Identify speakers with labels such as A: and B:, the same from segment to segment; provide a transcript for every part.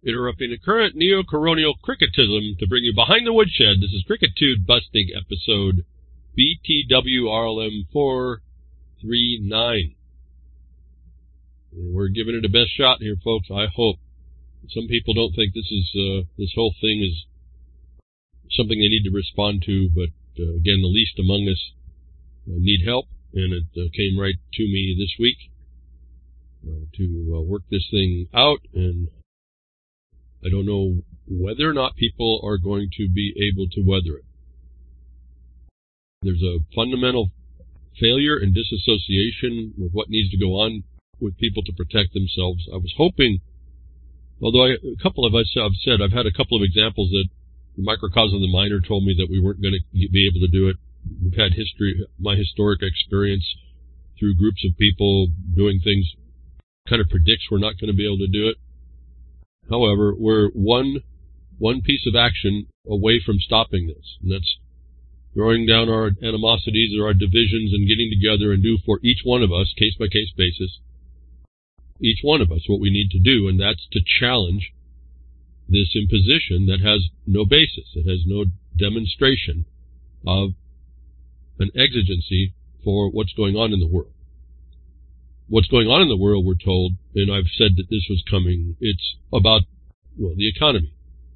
A: Interrupting the current neo-colonial cricketism to bring you Behind the Woodshed. This is Crickitude Busting episode BTWRLM 439. We're giving it a best shot here, folks. I hope. Some people don't think this whole thing is something they need to respond to, but again, the least among us need help, and it came right to me this week to work this thing out, and I don't know whether or not people are going to be able to weather it. There's a fundamental failure and disassociation with what needs to go on with people to protect themselves. I was hoping, although a couple of us have said, I've had a couple of examples that the microcosm of the miner told me that we weren't going to be able to do it. We've had my historic experience through groups of people doing things kind of predicts we're not going to be able to do it. However, we're one piece of action away from stopping this, and that's throwing down our animosities or our divisions and getting together and do for each one of us, case-by-case basis, each one of us what we need to do, and that's to challenge this imposition that has no basis. It has no demonstration of an exigency for what's going on in the world. What's going on in the world, we're told, and I've said that this was coming, it's about, the economy.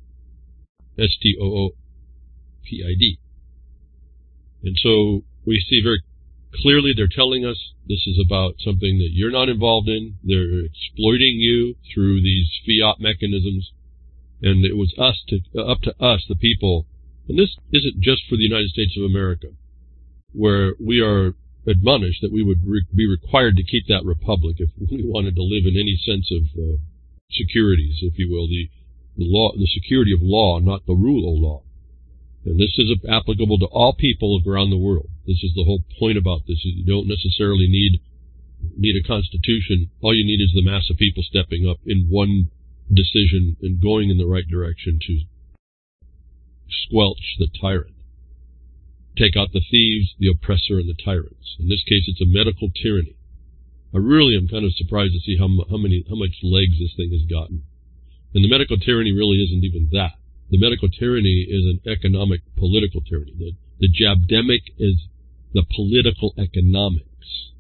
A: STOOPID. And so we see very clearly they're telling us this is about something that you're not involved in. They're exploiting you through these fiat mechanisms. And it was up to us, the people, and this isn't just for the United States of America, where we are admonished that we would be required to keep that republic if we wanted to live in any sense of securities, if you will, the law, the security of law, not the rule of law. And this is applicable to all people around the world. This is the whole point about this. You don't necessarily need a constitution. All you need is the mass of people stepping up in one decision and going in the right direction to squelch the tyrant. Take out the thieves, the oppressor, and the tyrants. In this case, it's a medical tyranny. I really am kind of surprised to see how much legs this thing has gotten. And the medical tyranny really isn't even that. The medical tyranny is an economic, political tyranny. The jabdemic is the political economics.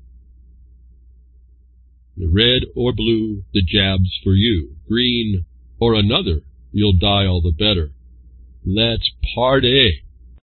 A: The red or blue, the jab's for you. Green or another, you'll die all the better. Let's party.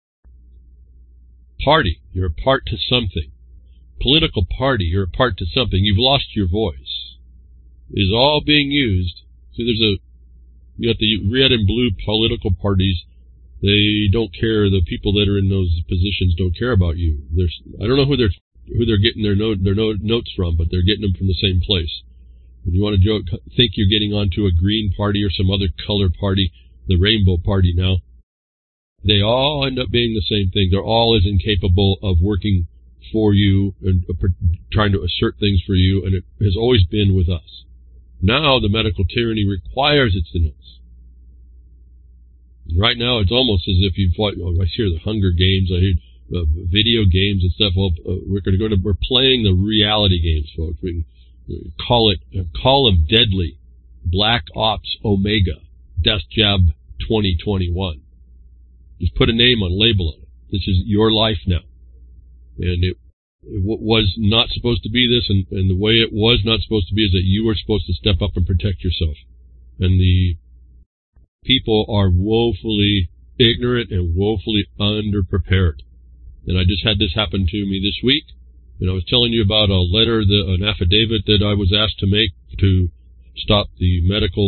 A: Party, you're a part to something. Political party, you're a part to something. You've lost your voice. It is all being used. So you got the red and blue political parties. They don't care. The people that are in those positions don't care about you. I don't know who they're getting their notes from, but they're getting them from the same place. When you want to think you're getting onto a green party or some other color party, the rainbow party now, they all end up being the same thing. They're all as incapable of working for you and trying to assert things for you, and it has always been with us. Now the medical tyranny requires its notes. Right now it's almost as if you fought. I hear the Hunger Games. I hear video games and stuff. Well, we're playing the reality games, folks. We call it Call of Deadly, Black Ops Omega, Death Jab 2021. Just put a name on, label on it. This is your life now. And it was not supposed to be this, and the way it was not supposed to be is that you were supposed to step up and protect yourself. And the people are woefully ignorant and woefully underprepared. And I just had this happen to me this week. And I was telling you about a letter, an affidavit that I was asked to make to stop the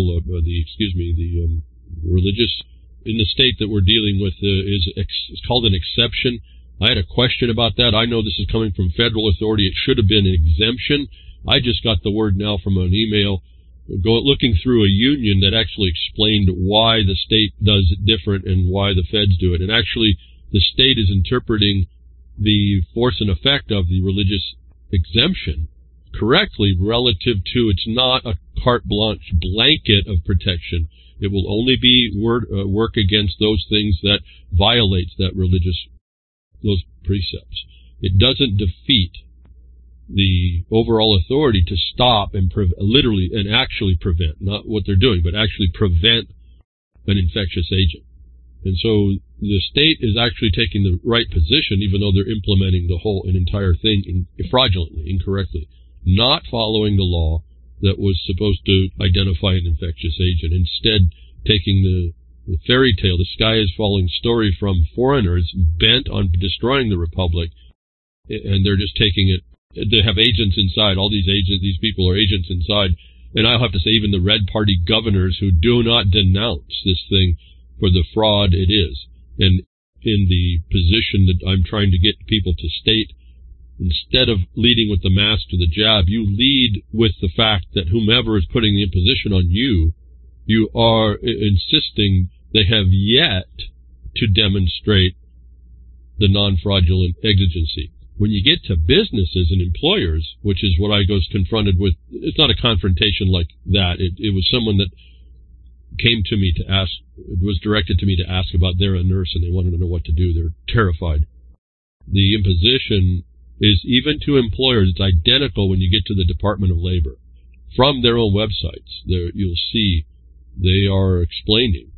A: religious in the state that we're dealing with it's called an exception. I had a question about that. I know this is coming from federal authority. It should have been an exemption. I just got the word now from an email looking through a union that actually explained why the state does it different and why the feds do it. And actually, the state is interpreting the force and effect of the religious exemption correctly relative to it's not a carte blanche blanket of protection. It will only be work against those things that violates those precepts. It doesn't defeat the overall authority to stop and literally and actually prevent, not what they're doing, but actually prevent an infectious agent. And so the state is actually taking the right position, even though they're implementing an entire thing fraudulently, incorrectly, not following the law that was supposed to identify an infectious agent, instead taking the fairy tale, the sky is falling story from foreigners bent on destroying the republic, and they're just taking it. They have agents inside. All these people are agents inside. And I'll have to say even the Red Party governors who do not denounce this thing for the fraud it is. And in the position that I'm trying to get people to state, instead of leading with the mask to the jab, you lead with the fact that whomever is putting the imposition on you, you are insisting they have yet to demonstrate the non-fraudulent exigency. When you get to businesses and employers, which is what I was confronted with, it's not a confrontation like that. It was someone that came to me to ask, it was directed to me to ask about, they're a nurse and they wanted to know what to do. They're terrified. The imposition is, even to employers, it's identical when you get to the Department of Labor. From their own websites, you'll see they are explaining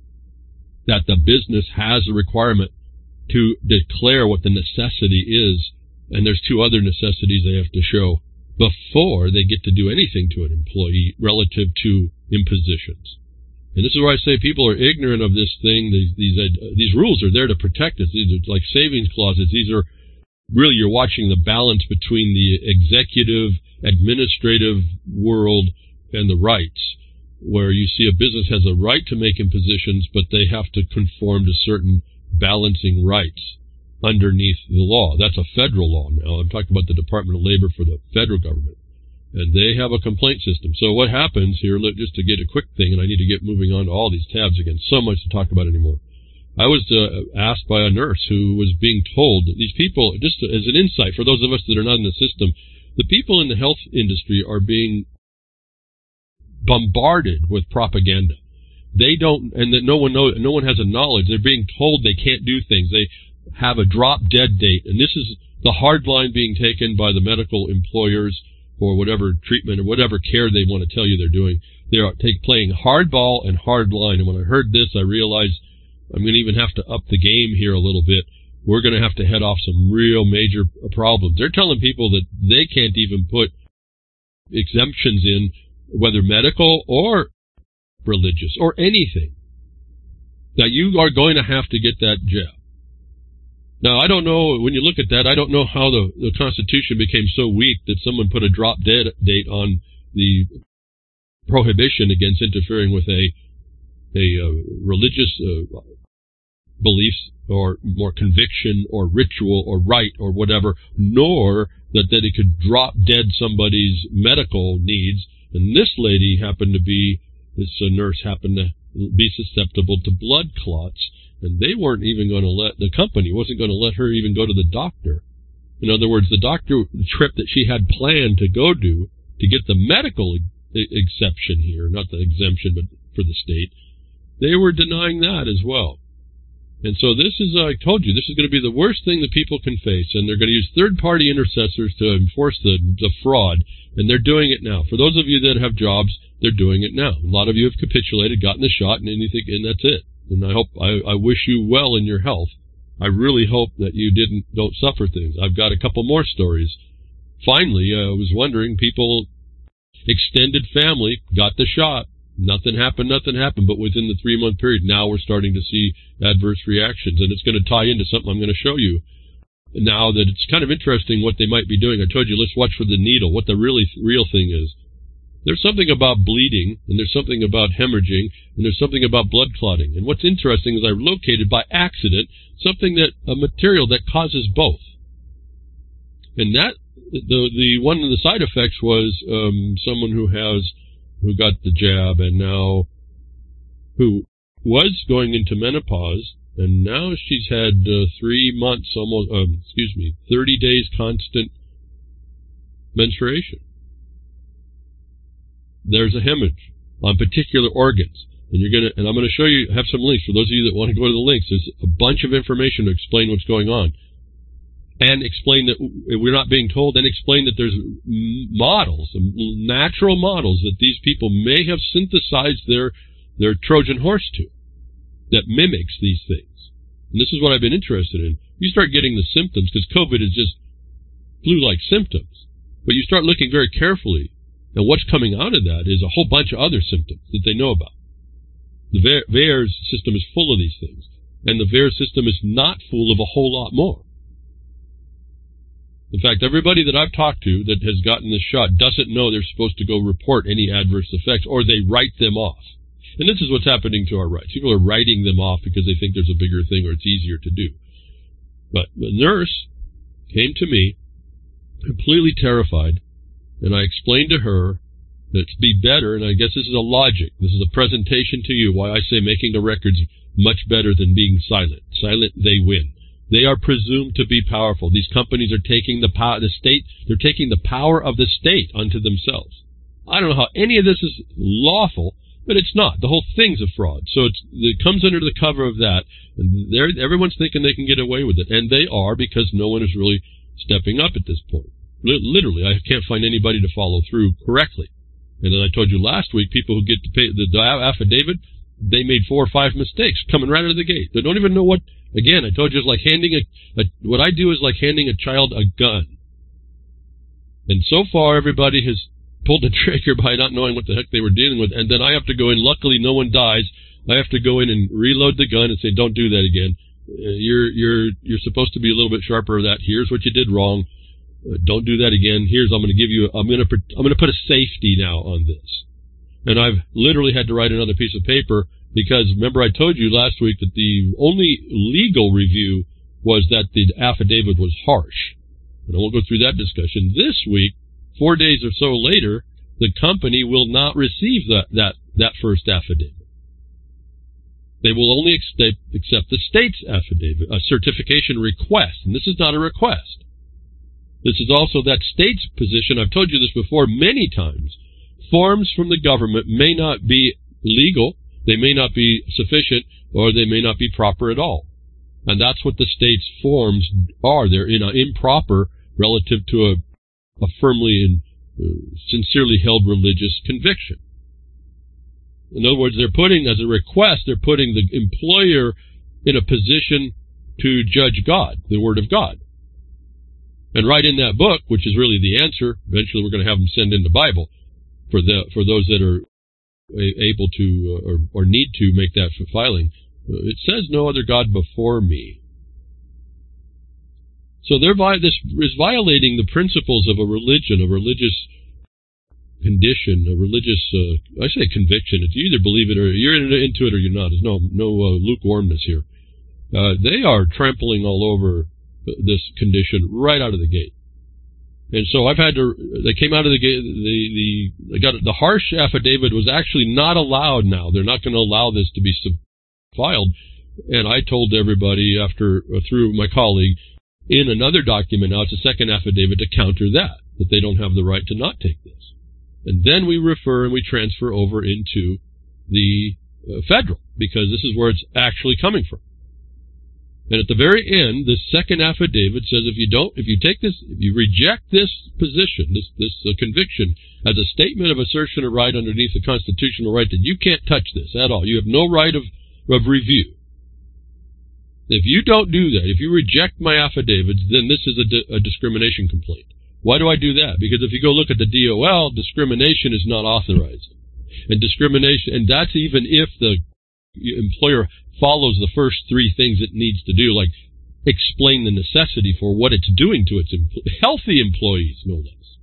A: that the business has a requirement to declare what the necessity is, and there's two other necessities they have to show before they get to do anything to an employee relative to impositions. And this is where I say people are ignorant of this thing. These rules are there to protect us. These are like savings clauses. These are really, you're watching the balance between the executive, administrative world and the rights, where you see a business has a right to make impositions, but they have to conform to certain balancing rights underneath the law. That's a federal law now. I'm talking about the Department of Labor for the federal government. And they have a complaint system. So what happens here, just to get a quick thing, and I need to get moving on to all these tabs again, so much to talk about anymore. I was asked by a nurse who was being told that these people, just as an insight for those of us that are not in the system, the people in the health industry are being bombarded with propaganda. They don't, and that no one knows, no one has a knowledge. They're being told they can't do things. They have a drop-dead date, and this is the hard line being taken by the medical employers for whatever treatment or whatever care they want to tell you they're doing. They are playing hardball and hard line, and when I heard this, I realized I'm going to even have to up the game here a little bit. We're going to have to head off some real major problems. They're telling people that they can't even put exemptions in, whether medical or religious or anything, that you are going to have to get that jab. Now, I don't know, when you look at that, I don't know how the Constitution became so weak that someone put a drop-dead date on the prohibition against interfering with a religious beliefs or more conviction or ritual or rite or whatever, nor that it could drop dead somebody's medical needs. And this lady happened to be, this nurse happened to be susceptible to blood clots, and they weren't even going to the company wasn't going to let her even go to the doctor. In other words, the trip that she had planned to go do to get the medical exception here, not the exemption, but for the state, they were denying that as well. And so this is, I told you, this is going to be the worst thing that people can face, and they're going to use third-party intercessors to enforce the fraud, and they're doing it now. For those of you that have jobs, they're doing it now. A lot of you have capitulated, gotten the shot, and that's it. And I wish you well in your health. I really hope that you don't suffer things. I've got a couple more stories. Finally, I was wondering, people, extended family, got the shot. Nothing happened, but within the 3-month period, now we're starting to see adverse reactions, and it's going to tie into something I'm going to show you now, that it's kind of interesting what they might be doing. I told you, let's watch for the needle, what the real thing is. There's something about bleeding, and there's something about hemorrhaging, and there's something about blood clotting. And what's interesting is I located by accident a material that causes both. And that, the one of the side effects was someone who got the jab and now who was going into menopause, and now she's had 3 months, 30 days constant menstruation. There's a hemorrhage on particular organs, and I'm going to show you, have some links for those of you that want to go to the links. There's a bunch of information to explain what's going on. and explain that we're not being told, and explain that there's models, natural models that these people may have synthesized their Trojan horse to that mimics these things. And this is what I've been interested in. You start getting the symptoms, because COVID is just flu-like symptoms, but you start looking very carefully, and what's coming out of that is a whole bunch of other symptoms that they know about. The VAERS system is full of these things, and the VAERS system is not full of a whole lot more. In fact, everybody that I've talked to that has gotten this shot doesn't know they're supposed to go report any adverse effects, or they write them off. And this is what's happening to our rights. People are writing them off because they think there's a bigger thing or it's easier to do. But the nurse came to me completely terrified, and I explained to her that to be better, and I guess this is a logic, this is a presentation to you why I say making the records much better than being silent. Silent, they win. They are presumed to be powerful. These companies are taking the power, they're taking the power of the state unto themselves. I don't know how any of this is lawful, but it's not. The whole thing's a fraud. So it comes under the cover of that, and everyone's thinking they can get away with it, and they are, because no one is really stepping up at this point. Literally, I can't find anybody to follow through correctly. And then I told you last week, people who get to pay the affidavit, they made 4 or 5 mistakes coming right out of the gate. They don't even know what. Again, I told you it's like handing what I do is like handing a child a gun. And so far, everybody has pulled the trigger by not knowing what the heck they were dealing with. And then I have to go in. Luckily, no one dies. I have to go in and reload the gun and say, "Don't do that again. You're supposed to be a little bit sharper of that. Here's what you did wrong. Don't do that again. I'm going to put a safety now on this." And I've literally had to write another piece of paper, because remember I told you last week that the only legal review was that the affidavit was harsh. And I won't go through that discussion. This week, 4 days or so later, the company will not receive that first affidavit. They will only accept the state's affidavit, a certification request. And this is not a request. This is also that state's position. I've told you this before many times. Forms from the government may not be legal, they may not be sufficient, or they may not be proper at all. And that's what the state's forms are. They're improper relative to a firmly and sincerely held religious conviction. In other words, they're putting, as a request, they're putting the employer in a position to judge God, the Word of God. And right in that book, which is really the answer, eventually we're going to have them send in the Bible for those that are able to or need to make that filing. It says no other God before me. So this is violating the principles of a religion, a religious condition, a religious, I say conviction. It's you either believe it or you're into it or you're not. There's no lukewarmness here. They are trampling all over this condition right out of the gate. And so they came out of the gate, the harsh affidavit was actually not allowed now. They're not going to allow this to be filed. And I told everybody through my colleague, in another document now, it's a second affidavit to counter that they don't have the right to not take this. And then we refer and we transfer over into the federal, because this is where it's actually coming from. And at the very end, the second affidavit says if you reject this position, this conviction as a statement of assertion of right underneath the constitutional right, that you can't touch this at all. You have no right of review. If you don't do that, if you reject my affidavits, then this is a discrimination complaint. Why do I do that? Because if you go look at the DOL, discrimination is not authorized. And that's even if the employer follows the first 3 things it needs to do, like explain the necessity for what it's doing to its healthy employees, no less.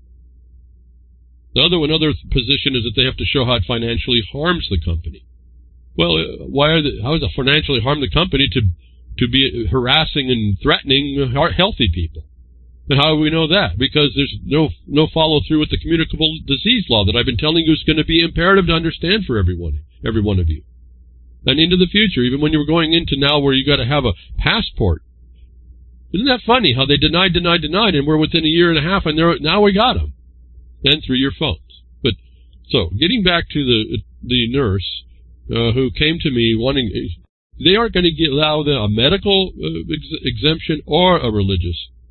A: Another position is that they have to show how it financially harms the company. Well, how does it financially harm the company to be harassing and threatening healthy people? And how do we know that? Because there's no follow through with the communicable disease law that I've been telling you is going to be imperative to understand for every one of you. And into the future, even when you were going into now where you got to have a passport. Isn't that funny how they denied, and we're within a year and a half, and now we got them. And through your phones. But so, getting back to the nurse who came to me wanting, they aren't going to allow a medical exemption or a religious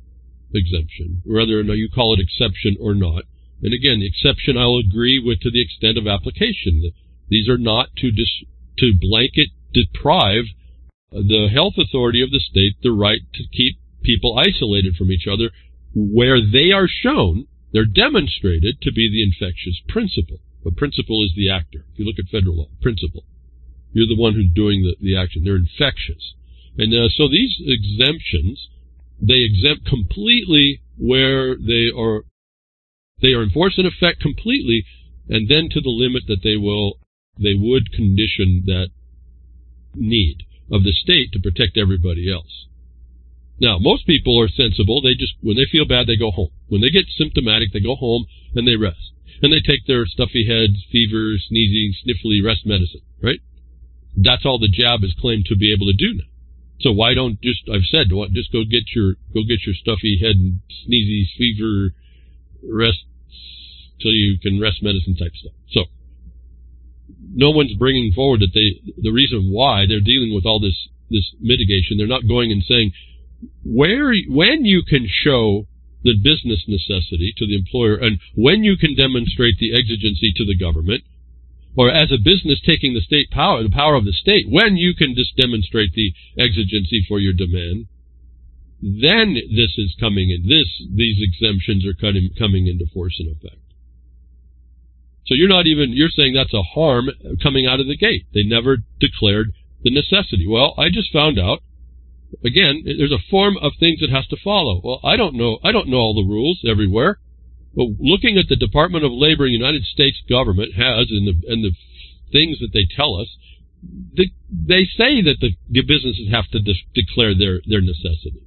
A: exemption, whether or not you call it exception or not. And again, the exception I'll agree with to the extent of application. These are not to blanket deprive the health authority of the state the right to keep people isolated from each other where they are shown, they're demonstrated to be the infectious principal. The principal is the actor. If you look at federal law, principal. You're the one who's doing the action. They're infectious. And so these exemptions, they exempt completely where they are enforced in effect completely, and then to the limit that they would condition that need of the state to protect everybody else. Now, most people are sensible. They just, when they feel bad, they go home. When they get symptomatic, they go home and they rest. And they take their stuffy heads, fever, sneezing, sniffly rest medicine, right? That's all the jab is claimed to be able to do now. So why don't I've said, just go get your stuffy head and sneezy fever rest till you can rest medicine type stuff. So no one's bringing forward that the reason why they're dealing with all this mitigation. They're not going and saying when you can show the business necessity to the employer and when you can demonstrate the exigency to the government, or as a business taking the power of the state, when you can just demonstrate the exigency for your demand, then this is coming in. These exemptions are coming into force in effect. So you're saying that's a harm coming out of the gate. They never declared the necessity. Well, I just found out, again, there's a form of things it has to follow. Well, I don't know all the rules everywhere. But looking at the Department of Labor in the United States government has, and the things that they tell us, they say that the businesses have to declare their necessity.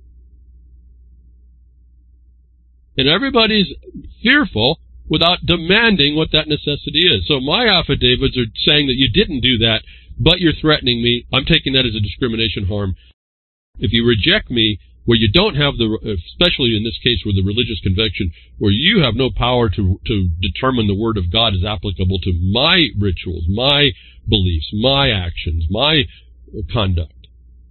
A: And everybody's fearful without demanding what that necessity is. So my affidavits are saying that you didn't do that, but you're threatening me. I'm taking that as a discrimination harm. If you reject me, where you don't have especially in this case with the religious conviction, where you have no power to determine the word of God is applicable to my rituals, my beliefs, my actions, my conduct,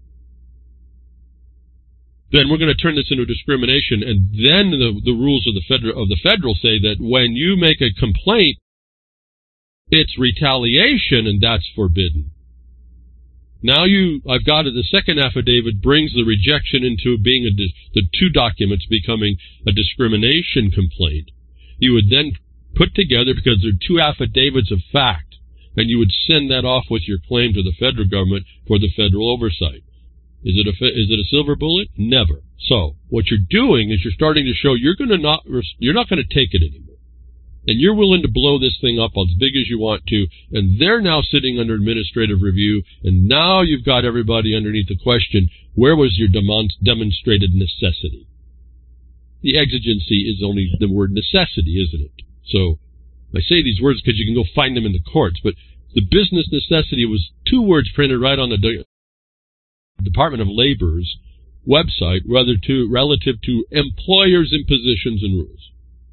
A: then we're going to turn this into discrimination. And then the rules of the federal say that when you make a complaint, it's retaliation, and that's forbidden. Now I've got it. The second affidavit brings the rejection into being the two documents becoming a discrimination complaint. You would then put together, because they're two affidavits of fact, and you would send that off with your claim to the federal government for the federal oversight. Is it a silver bullet? Never. So what you're doing is you're starting to show you're not going to take it anymore. And you're willing to blow this thing up as big as you want to, and they're now sitting under administrative review, and now you've got everybody underneath the question, where was your demonstrated necessity? The exigency is only the word necessity, isn't it? So I say these words because you can go find them in the courts, but the business necessity was two words printed right on the Department of Labor's website relative to employers' impositions and rules.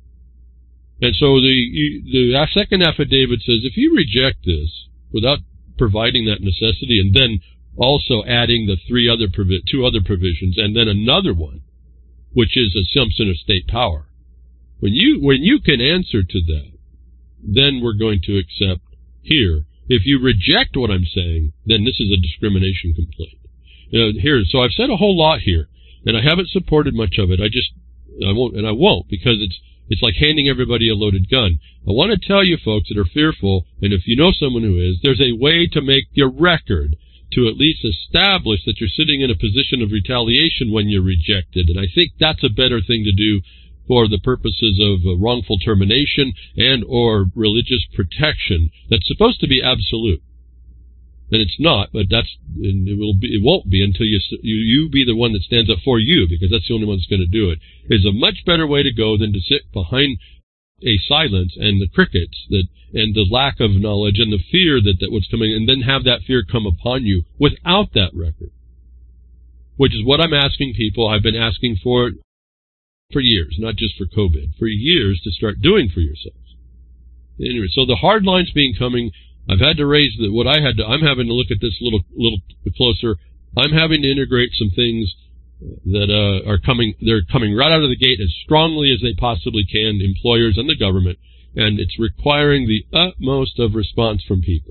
A: And so the second affidavit says if you reject this without providing that necessity, and then also adding the two other provisions, and then another one, which is assumption of state power, when you can answer to that, then we're going to accept here. If you reject what I'm saying, then this is a discrimination complaint. So I've said a whole lot here, and I haven't supported much of it. I won't, because it's like handing everybody a loaded gun. I want to tell you folks that are fearful, and if you know someone who is, there's a way to make your record to at least establish that you're sitting in a position of retaliation when you're rejected. And I think that's a better thing to do for the purposes of wrongful termination and or religious protection that's supposed to be absolute. And it's not, but it won't be until you be the one that stands up for you, because that's the only one that's going to do it. It's a much better way to go than to sit behind a silence and the crickets and the lack of knowledge and the fear that what's coming, and then have that fear come upon you without that record, which is what I'm asking people. I've been asking for years, not just for COVID, for years, to start doing for yourselves. Anyway, so the hard lines coming. I've had to raise I'm having to look at this a little closer. I'm having to integrate some things that are coming. They're coming right out of the gate as strongly as they possibly can, employers and the government, and it's requiring the utmost of response from people.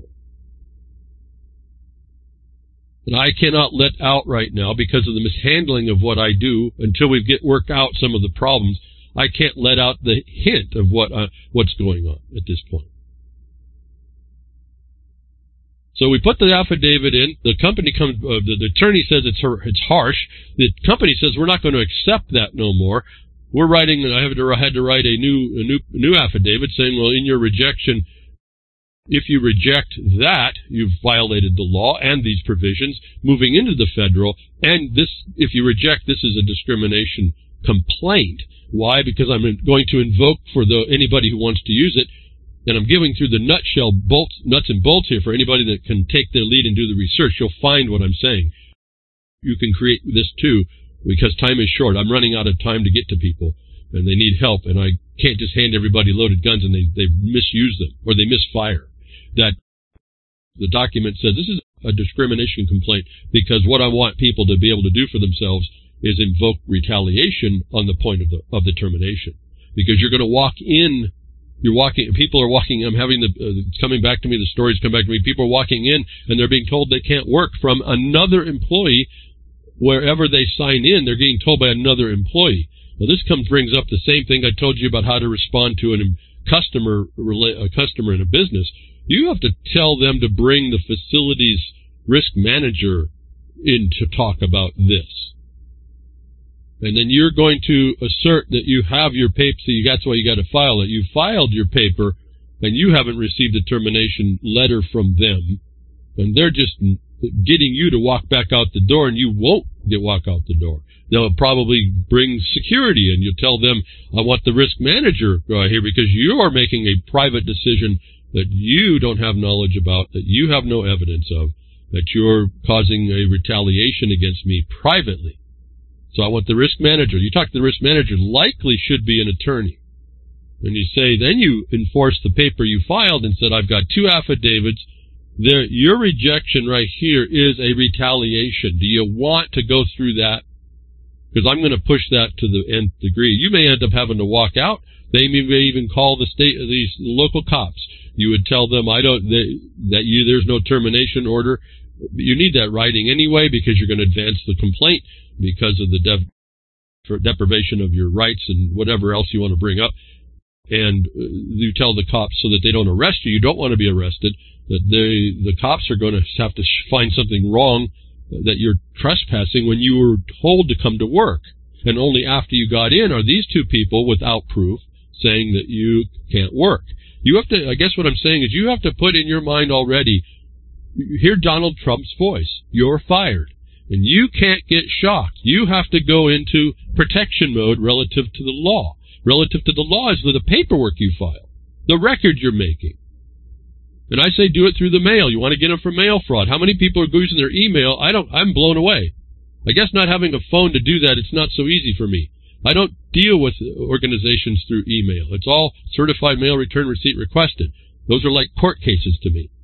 A: And I cannot let out right now, because of the mishandling of what I do, until we work out some of the problems. I can't let out the hint of what's going on at this point. So we put the affidavit in. The company comes. The attorney says it's harsh. The company says we're not going to accept that no more. We're writing. I had to write a new affidavit saying, well, in your rejection, if you reject that, you've violated the law and these provisions moving into the federal. And this, if you reject, this is a discrimination complaint. Why? Because I'm going to invoke for anybody who wants to use it. And I'm giving through the nuts and bolts here for anybody that can take their lead and do the research. You'll find what I'm saying. You can create this too, because time is short. I'm running out of time to get to people, and they need help. And I can't just hand everybody loaded guns and they misuse them or they misfire. That the document says this is a discrimination complaint because what I want people to be able to do for themselves is invoke retaliation on the point of the termination. Because you're going to walk in. People are walking, I'm having it's coming back to me, the stories come back to me, people are walking in and they're being told they can't work from another employee. Wherever they sign in, they're getting told by another employee. Now this brings up the same thing I told you about how to respond to a customer in a business. You have to tell them to bring the facility's risk manager in to talk about this. And then you're going to assert that you have your paper, so that's why you got to file it. You filed your paper, and you haven't received a termination letter from them, and they're just getting you to walk back out the door, and you won't walk out the door. They'll probably bring security, and you'll tell them, I want the risk manager here, because you are making a private decision that you don't have knowledge about, that you have no evidence of, that you're causing a retaliation against me privately. So I want the risk manager. You talk to the risk manager, likely should be an attorney. And you say, then you enforce the paper you filed and said, I've got two affidavits. Your rejection right here is a retaliation. Do you want to go through that? Because I'm going to push that to the nth degree. You may end up having to walk out. They may even call these local cops. You would tell them, there's no termination order. You need that writing anyway because you're going to advance the complaint because of the deprivation of your rights and whatever else you want to bring up. And you tell the cops so that they don't arrest you. You don't want to be arrested. That the cops are going to have to find something wrong, that you're trespassing when you were told to come to work. And only after you got in are these two people without proof saying that you can't work. You have to, I guess what I'm saying is you have to put in your mind already, hear Donald Trump's voice. You're fired. And you can't get shocked. You have to go into protection mode relative to the law. Relative to the law is the paperwork you file, the record you're making. And I say do it through the mail. You want to get them for mail fraud. How many people are using their email? I'm blown away. I guess not having a phone to do that, it's not so easy for me. I don't deal with organizations through email. It's all certified mail return receipt requested. Those are like court cases to me.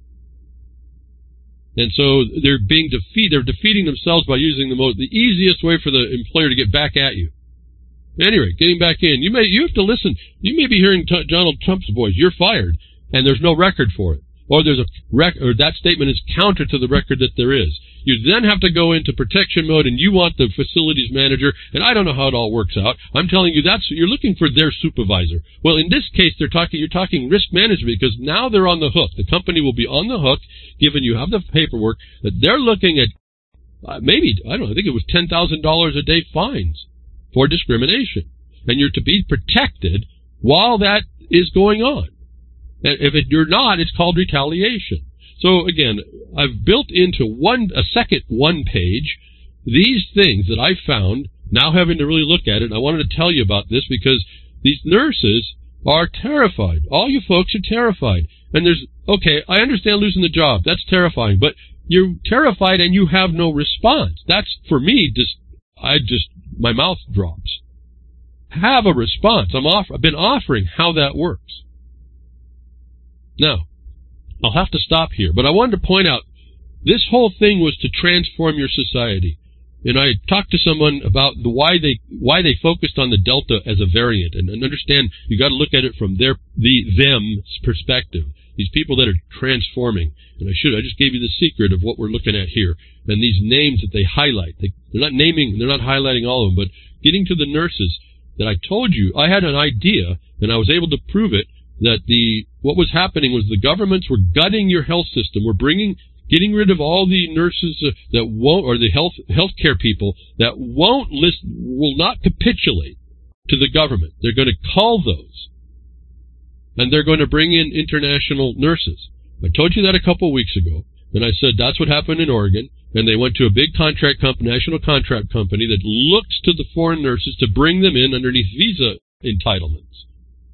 A: And so they're being defeated. They're defeating themselves by using the easiest way for the employer to get back at you. Anyway, getting back in, you have to listen. You may be hearing Donald Trump's voice. You're fired, and there's no record for it, or there's or that statement is counter to the record that there is. You then have to go into protection mode, and you want the facilities manager. And I don't know how it all works out. I'm telling you, you're looking for their supervisor. Well, in this case, you're talking risk management because now they're on the hook. The company will be on the hook, given you have the paperwork that they're looking at. I think it was $10,000 a day fines for discrimination, and you're to be protected while that is going on. And if you're not, it's called retaliation. So again, I've built into a second one page these things that I found, now having to really look at it. And I wanted to tell you about this because these nurses are terrified. All you folks are terrified. And I understand losing the job. That's terrifying. But you're terrified and you have no response. That's, for me, my mouth drops. Have a response. I've been offering how that works. Now, I'll have to stop here, but I wanted to point out this whole thing was to transform your society. And I talked to someone about why they focused on the Delta as a variant, and understand you got to look at it from them's perspective. These people that are transforming. And I just gave you the secret of what we're looking at here. And these names that they highlight, they're not highlighting all of them, but getting to the nurses that I told you, I had an idea, and I was able to prove it, that what was happening was the governments were gutting your health system. Getting rid of all the nurses that won't, or the healthcare people that will not capitulate to the government. They're going to call those, and they're going to bring in international nurses. I told you that a couple of weeks ago, and I said that's what happened in Oregon, and they went to a big national contract company that looks to the foreign nurses to bring them in underneath visa entitlements.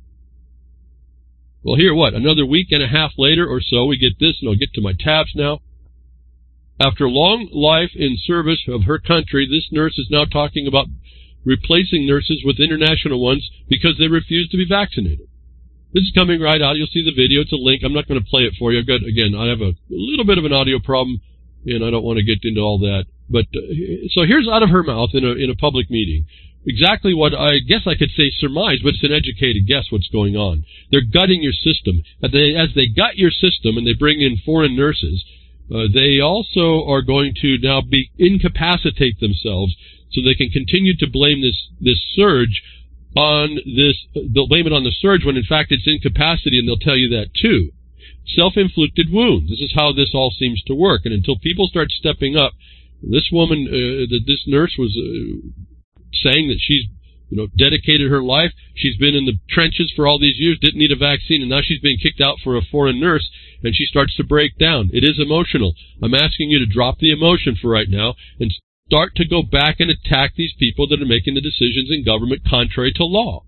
A: Well, here, another week and a half later or so, we get this, and I'll get to my tabs now. After long life in service of her country, this nurse is now talking about replacing nurses with international ones because they refuse to be vaccinated. This is coming right out. You'll see the video. It's a link. I'm not going to play it for you. I have a little bit of an audio problem, and I don't want to get into all that. But so here's out of her mouth in a public meeting. Exactly what I guess I could say surmise, but it's an educated guess what's going on. They're gutting your system. As they gut your system and they bring in foreign nurses, they also are going to now incapacitate themselves so they can continue to blame this surge on this. They'll blame it on the surge when in fact it's incapacity, and they'll tell you that too. Self-inflicted wounds. This is how this all seems to work. And until people start stepping up, this woman, this nurse was saying that she's dedicated her life. She's been in the trenches for all these years, didn't need a vaccine, and now she's being kicked out for a foreign nurse, and she starts to break down. It is emotional. I'm asking you to drop the emotion for right now and start to go back and attack these people that are making the decisions in government contrary to law.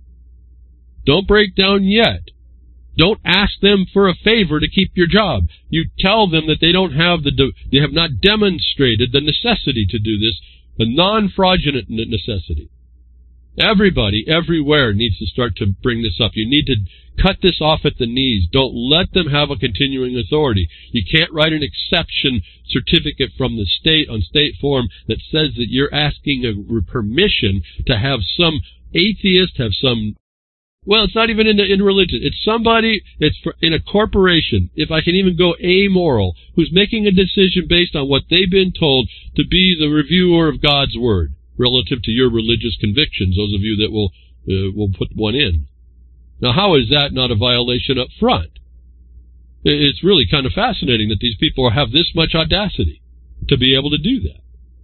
A: Don't break down yet. Don't ask them for a favor to keep your job. You tell them that they have not demonstrated the necessity to do this, a non-fraudulent necessity. Everybody, everywhere, needs to start to bring this up. You need to cut this off at the knees. Don't let them have a continuing authority. You can't write an exception certificate from the state on state form that says that you're asking a permission to have some atheist, have some... Well, it's not even in religion. It's somebody, in a corporation, if I can even go amoral, who's making a decision based on what they've been told to be the reviewer of God's Word relative to your religious convictions, those of you that will put one in. Now, how is that not a violation up front? It's really kind of fascinating that these people have this much audacity to be able to do that.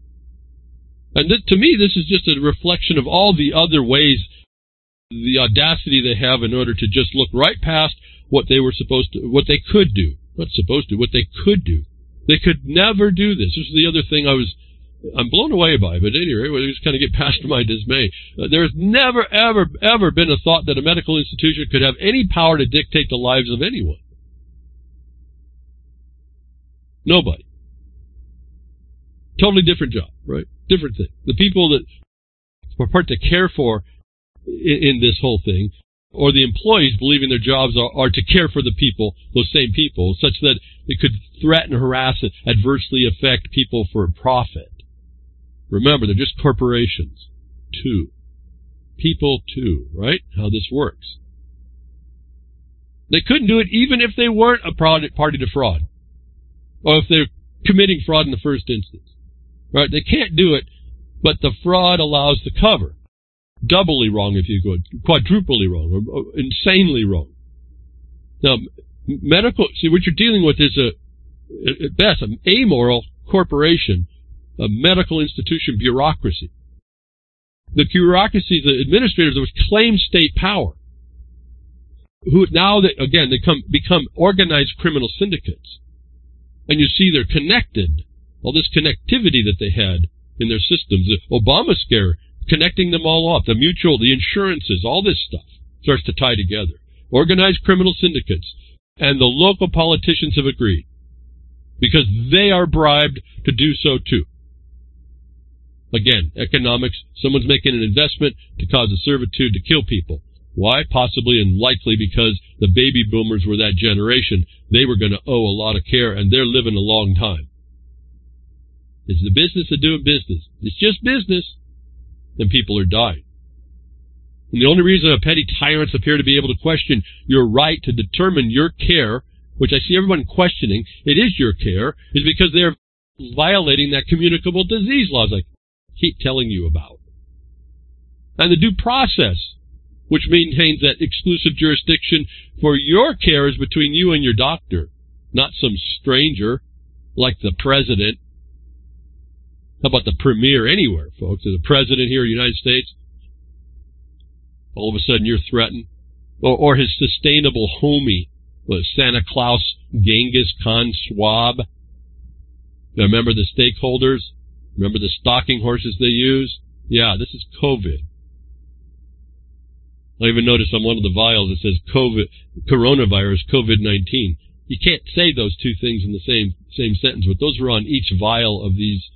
A: And to me, this is just a reflection of all the other ways, the audacity they have in order to just look right past what they could do. Not supposed to, what they could do. They could never do this. This is the other thing I'm blown away by, but anyway, we just kind of get past my dismay. There's never, ever, ever been a thought that a medical institution could have any power to dictate the lives of anyone. Nobody. Totally different job, right? Different thing. The people that purport to care for in this whole thing, or the employees believing their jobs are to care for the people, those same people, such that it could threaten, harass, and adversely affect people for profit. Remember, they're just corporations, too. People, too, right? How this works. They couldn't do it even if they weren't a party to fraud, or if they're committing fraud in the first instance. Right? They can't do it, but the fraud allows the cover. Doubly wrong if you go, quadruply wrong, or insanely wrong. Now, what you're dealing with is at best, an amoral corporation, a medical institution bureaucracy. The bureaucracy, the administrators, which claim state power, who now, they become organized criminal syndicates. And you see they're connected, all this connectivity that they had in their systems, the Obamacare, connecting them all up, the mutual, the insurances, all this stuff starts to tie together. Organized criminal syndicates. And the local politicians have agreed, because they are bribed to do so too. Again, economics, someone's making an investment to cause a servitude to kill people. Why? Possibly and likely because the baby boomers were that generation. They were going to owe a lot of care, and they're living a long time. It's the business of doing business. It's just business. And people are dying. And the only reason petty tyrants appear to be able to question your right to determine your care, which I see everyone questioning, it is your care, is because they're violating that communicable disease laws I keep telling you about. And the due process, which maintains that exclusive jurisdiction for your care is between you and your doctor, not some stranger like the president. How about the premier anywhere, folks? The president here in the United States, all of a sudden you're threatened. Or his sustainable homie, Santa Claus Genghis Khan Schwab. Remember the stakeholders? Remember the stalking horses they use? Yeah, this is COVID. I even noticed on one of the vials it says coronavirus, COVID-19. You can't say those two things in the same sentence, but those are on each vial of these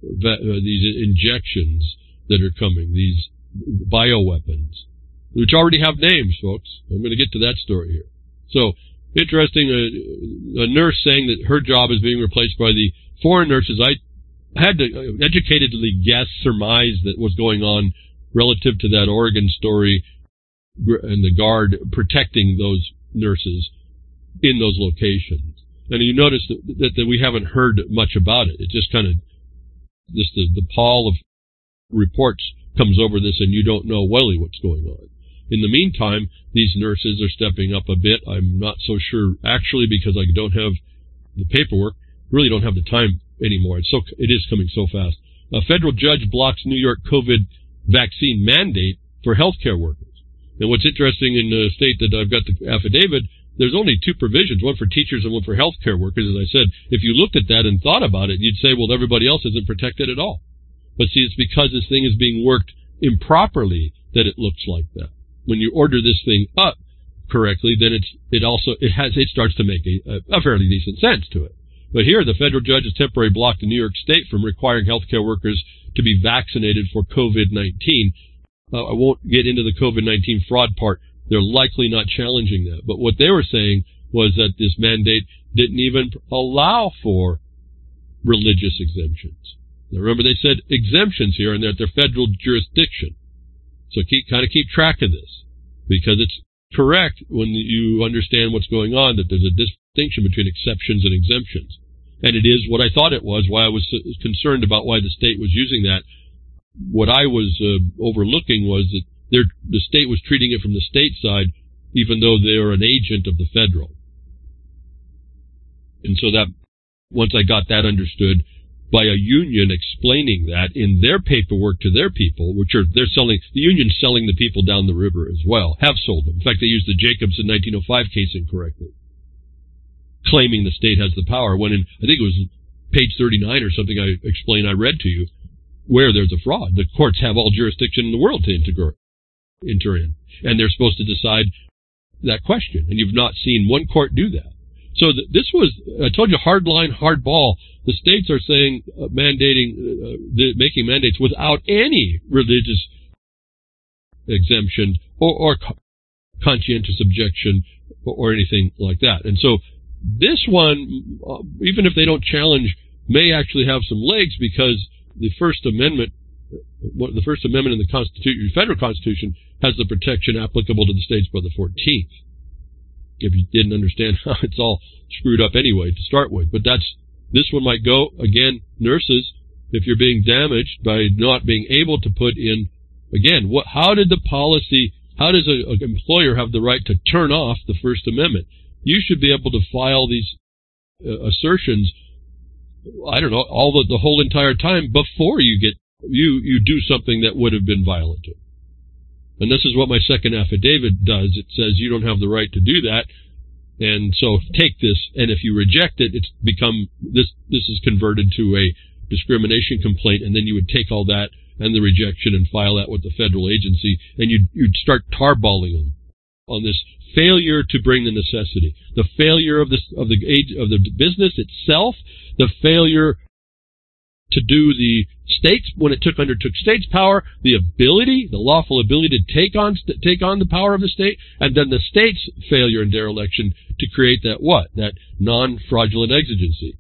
A: injections that are coming, these bioweapons, which already have names, folks. I'm going to get to that story here. So, interesting, a nurse saying that her job is being replaced by the foreign nurses. I had to educatedly guess, surmise that was going on relative to that Oregon story and the guard protecting those nurses in those locations. And you notice that we haven't heard much about it. It just kind of, just the pall of reports comes over this and you don't know really what's going on. In the meantime, these nurses are stepping up a bit. I'm not so sure, actually, because I don't have the paperwork, really don't have the time anymore. It is coming so fast. A federal judge blocks New York COVID vaccine mandate for healthcare workers. And what's interesting in the state that I've got the affidavit, there's only two provisions, one for teachers and one for healthcare workers. As I said, if you looked at that and thought about it, you'd say, well, everybody else isn't protected at all. But see, it's because this thing is being worked improperly that it looks like that. When you order this thing up correctly, then it starts to make a fairly decent sense to it. But here, the federal judge has temporarily blocked the New York State from requiring healthcare workers to be vaccinated for COVID-19. I won't get into the COVID-19 fraud part. They're likely not challenging that. But what they were saying was that this mandate didn't even allow for religious exemptions. Now remember, they said exemptions here and they're at their federal jurisdiction. So keep track of this, because it's correct when you understand what's going on, that there's a distinction between exceptions and exemptions. And it is what I thought it was, why I was concerned about why the state was using that. What I was overlooking was that the state was treating it from the state side, even though they're an agent of the federal. And so that, once I got that understood, by a union explaining that in their paperwork to their people, the union's selling the people down the river as well, have sold them. In fact, they used the Jacobson 1905 case incorrectly, claiming the state has the power, when I think it was page 39 or something I read to you, where there's a fraud. The courts have all jurisdiction in the world to enter in, and they're supposed to decide that question, and you've not seen one court do that. So this was, I told you, hard line, hard ball. The states are saying making mandates without any religious exemption or conscientious objection or anything like that. And so this one, even if they don't challenge, may actually have some legs, because the First Amendment in the Constitution, federal Constitution, has the protection applicable to the states by the 14th. If you didn't understand how it's all screwed up anyway to start with. But this one might go, again, nurses, if you're being damaged by not being able to put in, again, how does an employer have the right to turn off the First Amendment? You should be able to file these assertions, I don't know, the whole entire time before you do something that would have been violative. And this is what my second affidavit does. It says you don't have the right to do that. And so take this, and if you reject it, it's become, this is converted to a discrimination complaint, and then you would take all that and the rejection and file that with the federal agency, and you'd start tarballing them on this failure to bring the necessity, the failure of the business itself, the failure to do the states when it undertook states' power, the lawful ability to take on the power of the state, and then the state's failure and dereliction to create that non-fraudulent exigency.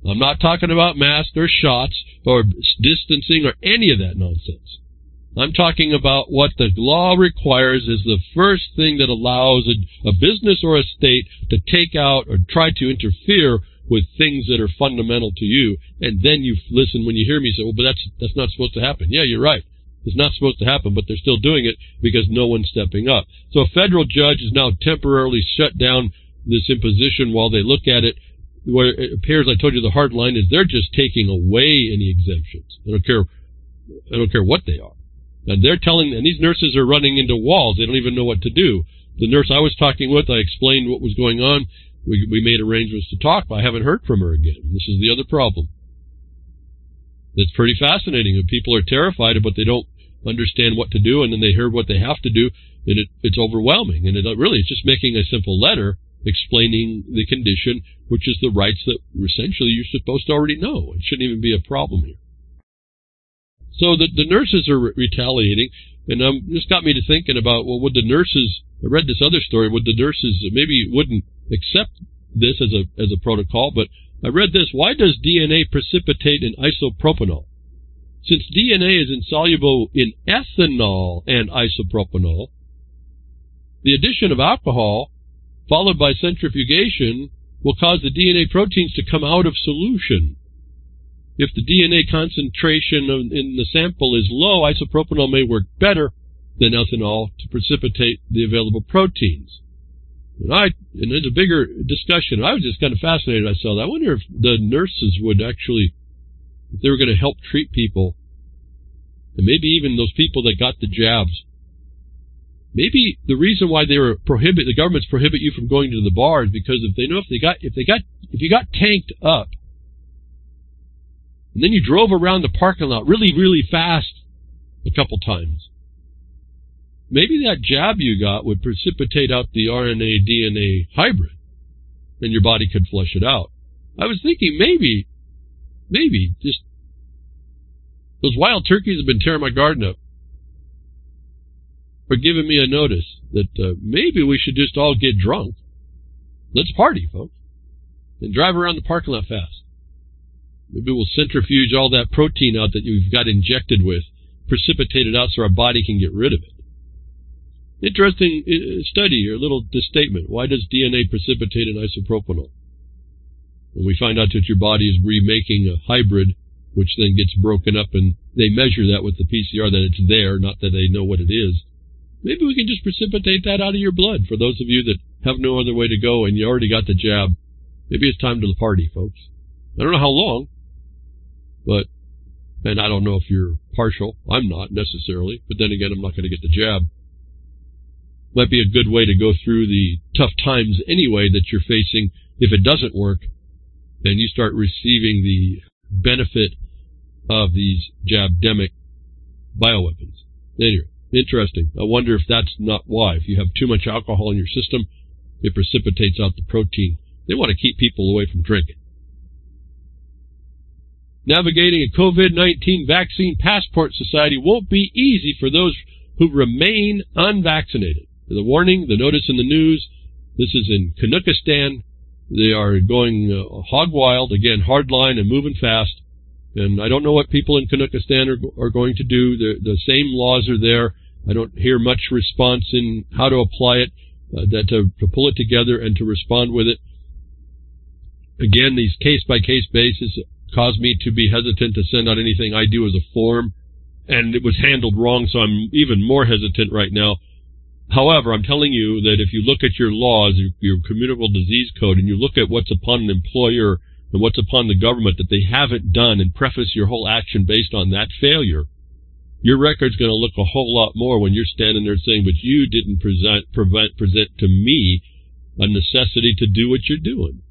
A: I'm not talking about masks or shots or distancing or any of that nonsense. I'm talking about what the law requires is the first thing that allows a business or a state to take out or try to interfere with things that are fundamental to you. And then you listen when you hear me say, well, but that's not supposed to happen. Yeah, you're right. It's not supposed to happen, but they're still doing it because no one's stepping up. So a federal judge has now temporarily shut down this imposition while they look at it. Where it appears, I told you the hard line is they're just taking away any exemptions. I don't care what they are. And they're telling, and these nurses are running into walls. They don't even know what to do. The nurse I was talking with, I explained what was going on. We made arrangements to talk, but I haven't heard from her again. This is the other problem. It's pretty fascinating. People are terrified, but they don't understand what to do, and then they hear what they have to do, and it's overwhelming. And it's just making a simple letter explaining the condition, which is the rights that essentially you're supposed to already know. It shouldn't even be a problem here. So the nurses are retaliating, and this got me to thinking about, well, would the nurses, I read this other story, would the nurses maybe wouldn't accept this as a protocol, but I read this, why does DNA precipitate in isopropanol? Since DNA is insoluble in ethanol and isopropanol, the addition of alcohol followed by centrifugation will cause the DNA proteins to come out of solution. If the DNA concentration in the sample is low, isopropanol may work better than ethanol to precipitate the available proteins. And there's a bigger discussion. I was just kind of fascinated. I saw that. I wonder if the nurses would actually, if they were going to help treat people, and maybe even those people that got the jabs, maybe the reason why the governments prohibit you from going to the bar is because if they know if you got tanked up, and then you drove around the parking lot really, really fast a couple times, maybe that jab you got would precipitate out the RNA-DNA hybrid, and your body could flush it out. I was thinking maybe, just those wild turkeys have been tearing my garden up, or giving me a notice that maybe we should just all get drunk. Let's party, folks, and drive around the parking lot fast. Maybe we'll centrifuge all that protein out that you've got injected with, precipitate it out so our body can get rid of it. Interesting study, or a little statement. Why does DNA precipitate in isopropanol? When we find out that your body is remaking a hybrid, which then gets broken up, and they measure that with the PCR, that it's there, not that they know what it is. Maybe we can just precipitate that out of your blood. For those of you that have no other way to go and you already got the jab, maybe it's time to party, folks. I don't know how long, and I don't know if you're partial. I'm not necessarily, but then again, I'm not going to get the jab. Might be a good way to go through the tough times anyway that you're facing if it doesn't work, and you start receiving the benefit of these jabdemic bioweapons. Anyway, interesting. I wonder if that's not why. If you have too much alcohol in your system, it precipitates out the protein. They want to keep people away from drinking. Navigating a COVID-19 vaccine passport society won't be easy for those who remain unvaccinated. The warning, the notice in the news, this is in Canuckistan. They are going hog wild, again, hardline and moving fast. And I don't know what people in Canuckistan are going to do. The same laws are there. I don't hear much response in how to apply it, to pull it together and to respond with it. Again, these case-by-case basis cause me to be hesitant to send out anything I do as a form. And it was handled wrong, so I'm even more hesitant right now. However, I'm telling you that if you look at your laws, your communicable disease code, and you look at what's upon an employer and what's upon the government that they haven't done, and preface your whole action based on that failure, your record's going to look a whole lot more when you're standing there saying, but you didn't present to me a necessity to do what you're doing.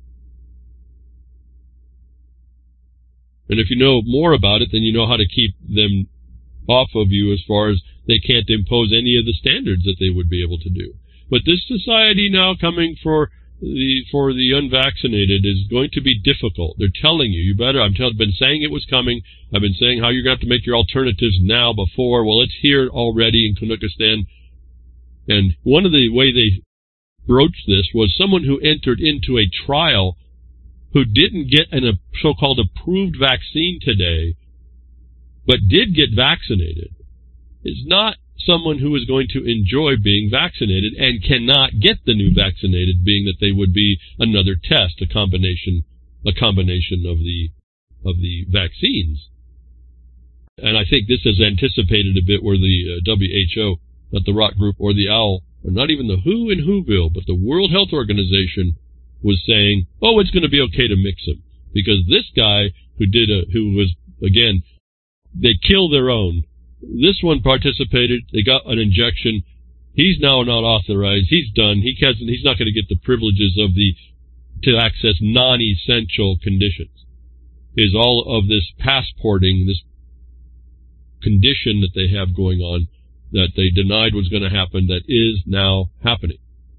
A: And if you know more about it, then you know how to keep them off of you as far as they can't impose any of the standards that they would be able to do. But this society now coming for the unvaccinated is going to be difficult. They're telling you better. I've been saying it was coming. I've been saying how you're going to have to make your alternatives now before. Well, it's here already in Canuckistan. And one of the way they broached this was someone who entered into a trial who didn't get a so-called approved vaccine today, but did get vaccinated, is not someone who is going to enjoy being vaccinated and cannot get the new vaccinated, being that they would be another test, a combination of the vaccines. And I think this has anticipated a bit where the WHO, not the Rock Group or the OWL, or not even the WHO in Whoville, but the World Health Organization was saying, oh, it's going to be okay to mix them. Because this guy who was, again, they kill their own. This one participated. They got an injection. He's now not authorized. He's done. He's not going to get the privileges to access non-essential conditions. Is all of this passporting, this condition that they have going on that they denied was going to happen, that is now happening.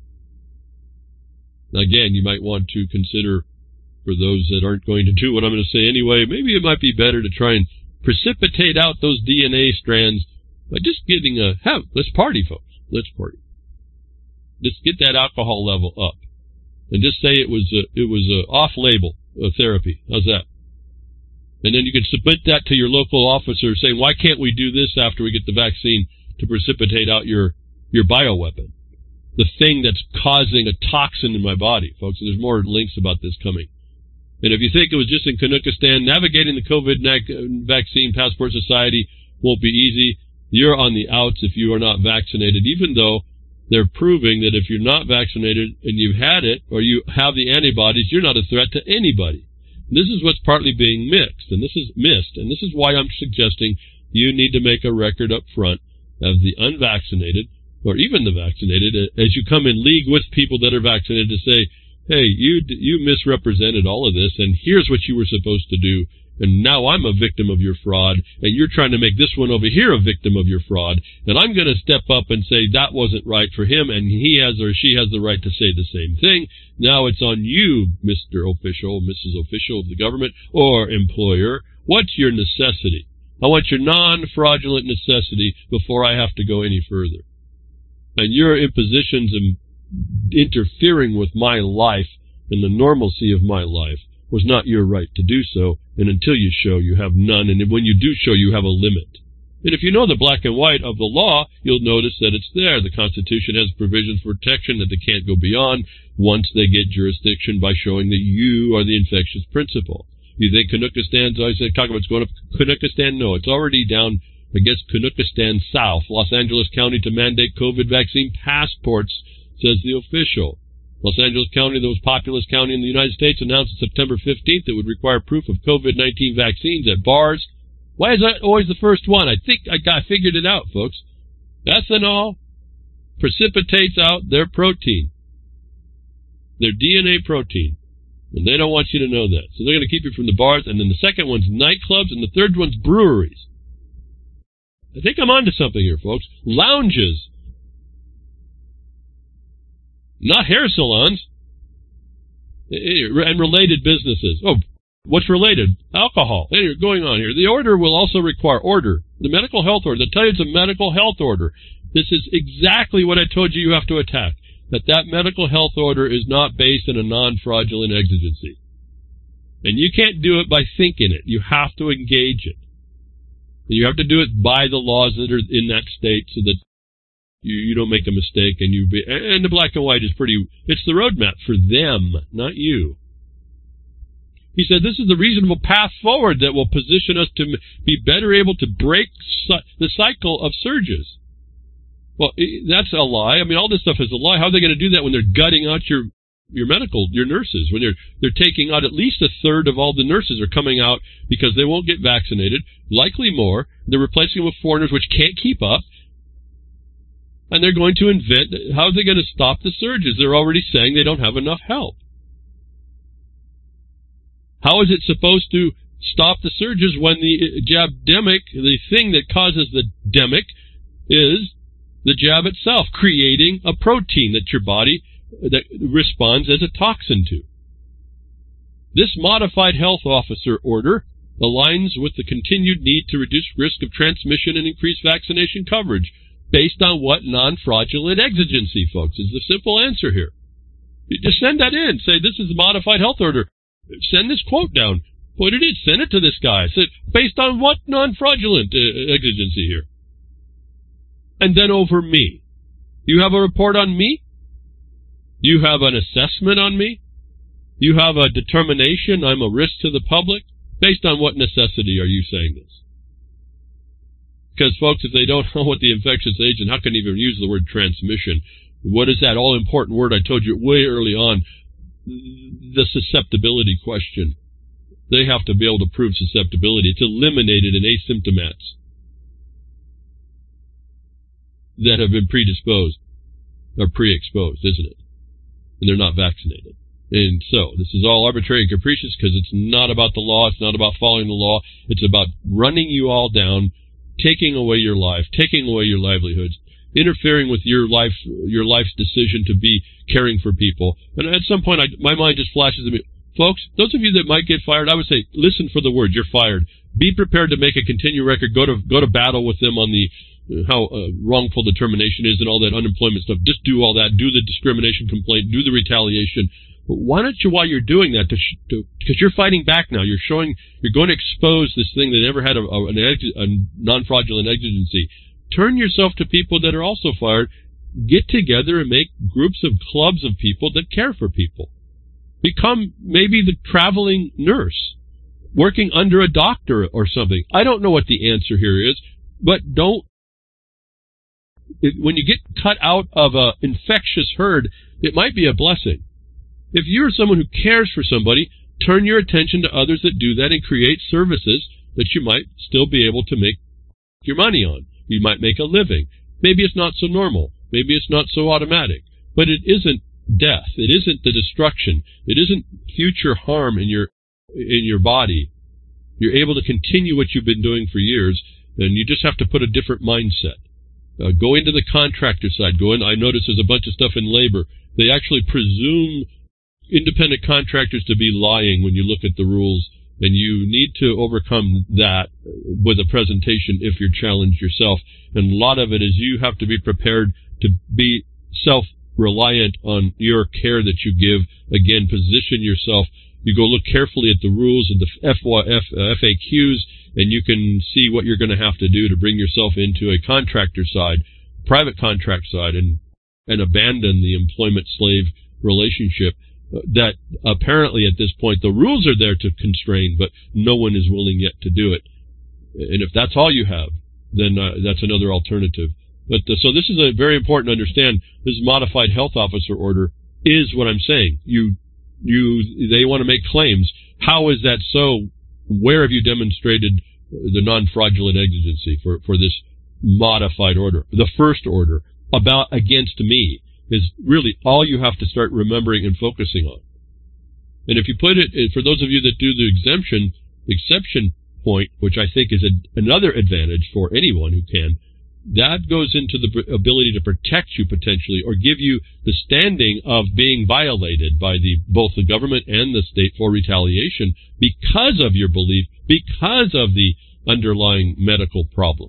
A: Again, you might want to consider, for those that aren't going to do what I'm going to say anyway, maybe it might be better to try and precipitate out those DNA strands by just getting let's party, folks. Let's party. Just get that alcohol level up, and just say it was off-label therapy. How's that? And then you can submit that to your local officer saying, why can't we do this after we get the vaccine to precipitate out your bioweapon? The thing that's causing a toxin in my body, folks. And there's more links about this coming. And if you think it was just in Canuckistan, navigating the COVID Vaccine Passport Society won't be easy. You're on the outs if you are not vaccinated, even though they're proving that if you're not vaccinated and you've had it or you have the antibodies, you're not a threat to anybody. This is what's partly being missed, and this is why I'm suggesting you need to make a record up front of the unvaccinated, or even the vaccinated, as you come in league with people that are vaccinated, to say, hey, you misrepresented all of this, and here's what you were supposed to do, and now I'm a victim of your fraud, and you're trying to make this one over here a victim of your fraud, and I'm going to step up and say that wasn't right for him, and he has or she has the right to say the same thing. Now it's on you, Mr. Official, Mrs. Official of the government, or employer. What's your necessity? I want your non-fraudulent necessity before I have to go any further. And your impositions and interfering with my life and the normalcy of my life was not your right to do so, and until you show, you have none, and when you do show, you have a limit. And if you know the black and white of the law, you'll notice that it's there. The Constitution has provisions for protection that they can't go beyond once they get jurisdiction by showing that you are the infectious principle. You think Canuckistan's, I said, talk about it's going up Canuckistan? No, it's already down, I guess, Canuckistan South, Los Angeles County, to mandate COVID vaccine passports, says the official. Los Angeles County, the most populous county in the United States, announced on September 15th it would require proof of COVID-19 vaccines at bars. Why is that always the first one? I think I figured it out, folks. Ethanol precipitates out their protein, their DNA protein, and they don't want you to know that. So they're going to keep you from the bars, and then the second one's nightclubs, and the third one's breweries. I think I'm onto something here, folks. Lounges. Not hair salons, and related businesses. Oh, what's related? Alcohol. Hey, going on here. The order will also require the medical health order. They'll tell you it's a medical health order. This is exactly what I told you have to attack. That medical health order is not based on a non-fraudulent exigency. And you can't do it by thinking it. You have to engage it. And you have to do it by the laws that are in that state so that you don't make a mistake, and the black and white is it's the roadmap for them, not you. He said this is the reasonable path forward that will position us to be better able to break the cycle of surges. Well, that's a lie. I mean, all this stuff is a lie. How are they going to do that when they're gutting out your nurses, when they're taking out at least a third of all the nurses are coming out because they won't get vaccinated, likely more. They're replacing them with foreigners which can't keep up. And they're going to how are they going to stop the surges? They're already saying they don't have enough help. How is it supposed to stop the surges when the jabdemic, the thing that causes the demic, is the jab itself, creating a protein that your body that responds as a toxin to? This modified health officer order aligns with the continued need to reduce risk of transmission and increase vaccination coverage. Based on what non-fraudulent exigency, folks, is the simple answer here. You just send that in. Say, this is the modified health order. Send this quote down. Put it in. Send it to this guy. Say, based on what non-fraudulent exigency here? And then over me. You have a report on me? You have an assessment on me? You have a determination I'm a risk to the public? Based on what necessity are you saying this? Because, folks, if they don't know what the infectious agent, how can they even use the word transmission? What is that all-important word I told you way early on? The susceptibility question. They have to be able to prove susceptibility. It's eliminated in asymptomats that have been predisposed or pre-exposed, isn't it? And they're not vaccinated. And so this is all arbitrary and capricious because it's not about the law. It's not about following the law. It's about running you all down, taking away your life, taking away your livelihoods, interfering with your life's decision to be caring for people. And at some point, my mind just flashes at me. Folks, those of you that might get fired, I would say, listen for the word. You're fired. Be prepared to make a continuing record. Go to battle with them on the how wrongful determination is and all that unemployment stuff. Just do all that. Do the discrimination complaint. Do the retaliation. But why don't you, while you're doing that, because you're fighting back now, you're going to expose this thing that never had a non-fraudulent exigency. Turn yourself to people that are also fired. Get together and make groups of clubs of people that care for people. Become maybe the traveling nurse, working under a doctor or something. I don't know what the answer here is, but when you get cut out of an infectious herd, it might be a blessing. If you're someone who cares for somebody, turn your attention to others that do that and create services that you might still be able to make your money on. You might make a living. Maybe it's not so normal. Maybe it's not so automatic. But it isn't death. It isn't the destruction. It isn't future harm in your body. You're able to continue what you've been doing for years, and you just have to put a different mindset. Go into the contractor side. I notice there's a bunch of stuff in labor. They actually presume independent contractors to be lying when you look at the rules, and you need to overcome that with a presentation if you're challenged yourself. And a lot of it is you have to be prepared to be self-reliant on your care that you give. Again, position yourself. You go look carefully at the rules and the FAQs, and you can see what you're going to have to do to bring yourself into a contractor side, private contract side, and abandon the employment slave relationship that apparently at this point the rules are there to constrain, but no one is willing yet to do it. And if that's all you have, then that's another alternative. But so this is a very important to understand. This modified health officer order is what I'm saying. They want to make claims. How is that so? Where have you demonstrated the non-fraudulent exigency for this modified order? The first order against me is really all you have to start remembering and focusing on. And if you put it, for those of you that do the exception point, which I think is another advantage for anyone who can, that goes into the ability to protect you potentially or give you the standing of being violated by both the government and the state for retaliation because of your belief, because of the underlying medical problem.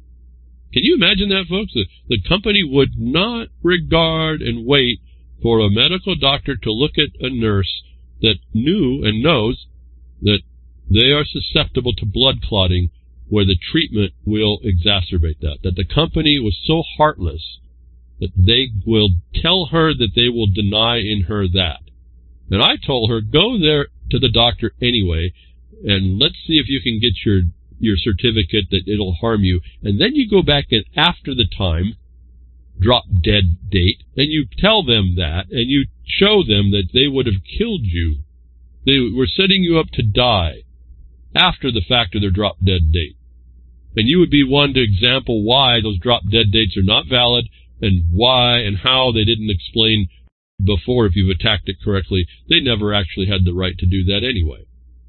A: Can you imagine that, folks? The company would not regard and wait for a medical doctor to look at a nurse that knew and knows that they are susceptible to blood clotting, where the treatment will exacerbate that. That the company was so heartless that they will tell her that they will deny in her that. And I told her, go there to the doctor anyway, and let's see if you can get your certificate that it'll harm you. And then you go back and after the time, drop dead date, and you tell them that, and you show them that they would have killed you. They were setting you up to die after the fact of their drop dead date. And you would be one to example why those drop dead dates are not valid and why and how they didn't explain before if you've attacked it correctly. They never actually had the right to do that anyway.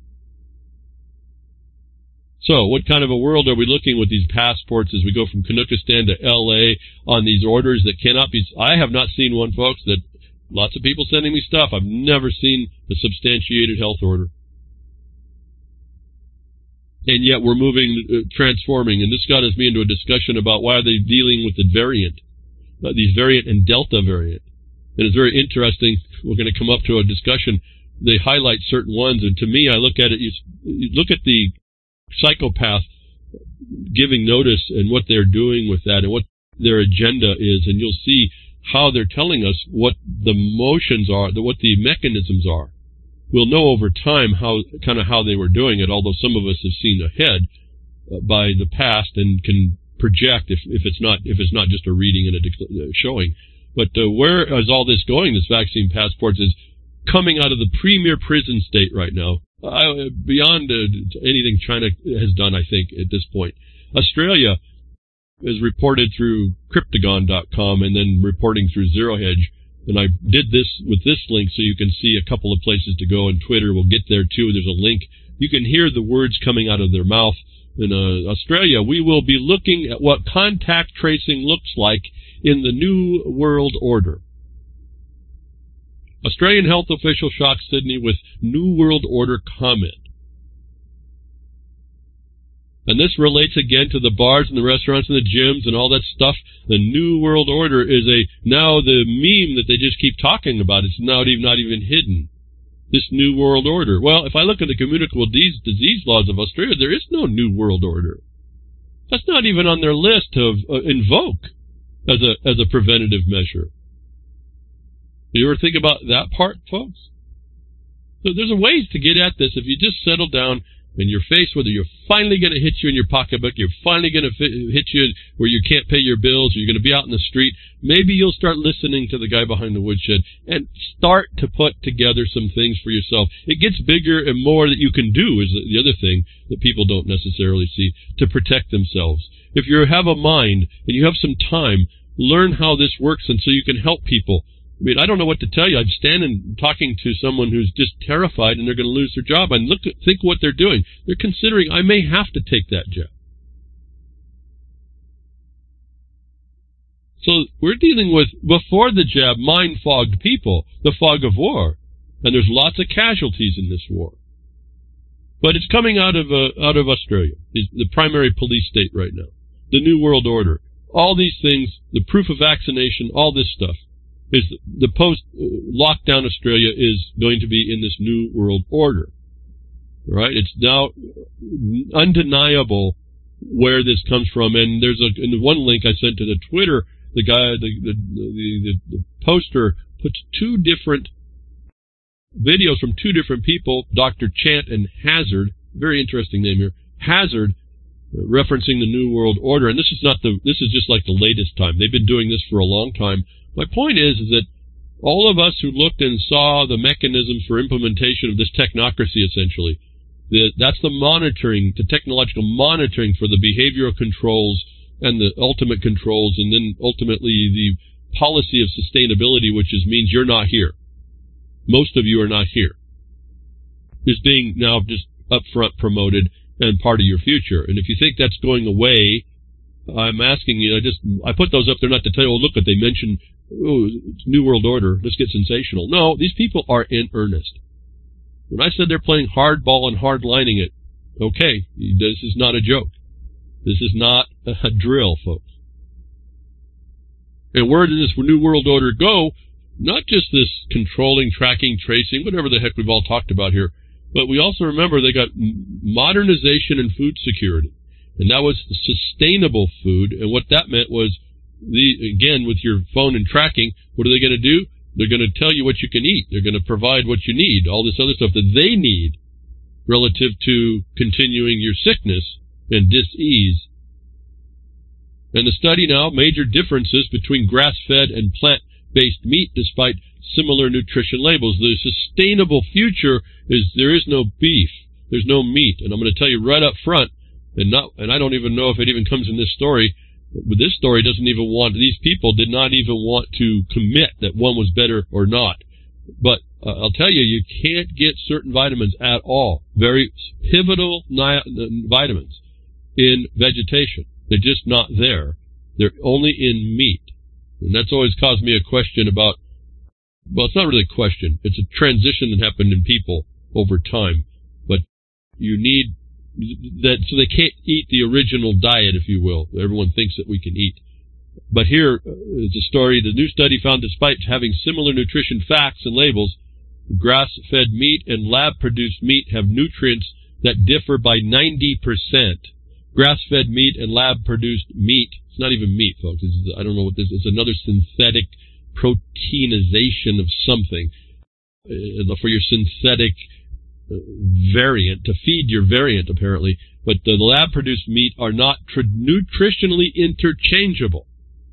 A: So what kind of a world are we looking with these passports as we go from Canuckistan to L.A. on these orders that cannot be... I have not seen one, folks, that lots of people sending me stuff. I've never seen a substantiated health order. And yet we're moving, transforming, and this got us me into a discussion about why are they dealing with the variant, these variant and Delta variant. And it's very interesting. We're going to come up to a discussion. they highlight certain ones, and to me, I look at it, you look at the psychopath giving notice and what they're doing with that and what their agenda is, and you'll see how they're telling us what the motions are, what the mechanisms are. We'll know over time how they were doing it, although some of us have seen ahead by the past and can project if it's not just a reading and a showing. But where is all this going? This vaccine passports is coming out of the premier prison state right now, beyond anything China has done, I think, at this point. Australia is reported through Cryptagon.com and then reporting through ZeroHedge. And I did this with this link so you can see a couple of places to go, and Twitter will get there too. There's a link. You can hear the words coming out of their mouth. In Australia, we will be looking at what contact tracing looks like in the New World Order. Australian health official shocks Sydney with New World Order comment. And this relates again to the bars and the restaurants and the gyms and all that stuff. The New World Order is now the meme that they just keep talking about. It's not even hidden. This New World Order. Well, if I look at the communicable disease laws of Australia, there is no New World Order. That's not even on their list to invoke as a preventative measure. You ever think about that part, folks? So there's ways to get at this if you just settle down and you're faced with it. You're finally going to hit you in your pocketbook. You're finally going to hit you where you can't pay your bills. Or you're going to be out in the street. Maybe you'll start listening to the guy behind the woodshed and start to put together some things for yourself. It gets bigger and more that you can do is the other thing that people don't necessarily see to protect themselves. If you have a mind and you have some time, learn how this works and so you can help people. I mean, I don't know what to tell you. I'm standing talking to someone who's just terrified and they're going to lose their job. And think what they're doing. They're considering, I may have to take that jab. So we're dealing with, before the jab, mind-fogged people, the fog of war. And there's lots of casualties in this war. But it's coming out of Australia, the primary police state right now. The New World Order. All these things, the proof of vaccination, all this stuff. Is the post-lockdown Australia is going to be in this New World Order. All right? It's now undeniable where this comes from. And there's in the one link I sent to the Twitter, the guy, the poster puts two different videos from two different people, Dr. Chant and Hazard, very interesting name here, Hazard, referencing the New World Order. And this is just like the latest time. They've been doing this for a long time. My point is that all of us who looked and saw the mechanisms for implementation of this technocracy, essentially, that's the monitoring, the technological monitoring for the behavioral controls and the ultimate controls, and then ultimately the policy of sustainability, which means you're not here. Most of you are not here. Is being now just upfront promoted and part of your future. And if you think that's going away, I'm asking you, I put those up there not to tell you, oh, look, they mentioned, oh, it's New World Order, let's get sensational. No, these people are in earnest. When I said they're playing hardball and hardlining it, okay, this is not a joke. This is not a drill, folks. And where does this New World Order go? Not just this controlling, tracking, tracing, whatever the heck we've all talked about here, but we also remember they got modernization and food security. And that was sustainable food. And what that meant was, again, with your phone and tracking, what are they going to do? They're going to tell you what you can eat. They're going to provide what you need, all this other stuff that they need relative to continuing your sickness and dis-ease. And the study now, major differences between grass-fed and plant-based meat despite similar nutrition labels. The sustainable future is there is no beef. There's no meat. And I'm going to tell you right up front, and I don't even know if it even comes in this story, but this story doesn't even want, these people did not even want to commit that one was better or not. But I'll tell you, you can't get certain vitamins at all. Very pivotal vitamins in vegetation. They're just not there. They're only in meat. And that's always caused me a question about, well, it's not really a question. It's a transition that happened in people over time. But you need that, so they can't eat the original diet, if you will. Everyone thinks that we can eat. But here is a story. The new study found despite having similar nutrition facts and labels, grass-fed meat and lab-produced meat have nutrients that differ by 90%. Grass-fed meat and lab-produced meat, it's not even meat, folks. I don't know what this is. It's another synthetic proteinization of something for your synthetic variant, to feed your variant, apparently. But the lab-produced meat are not nutritionally interchangeable.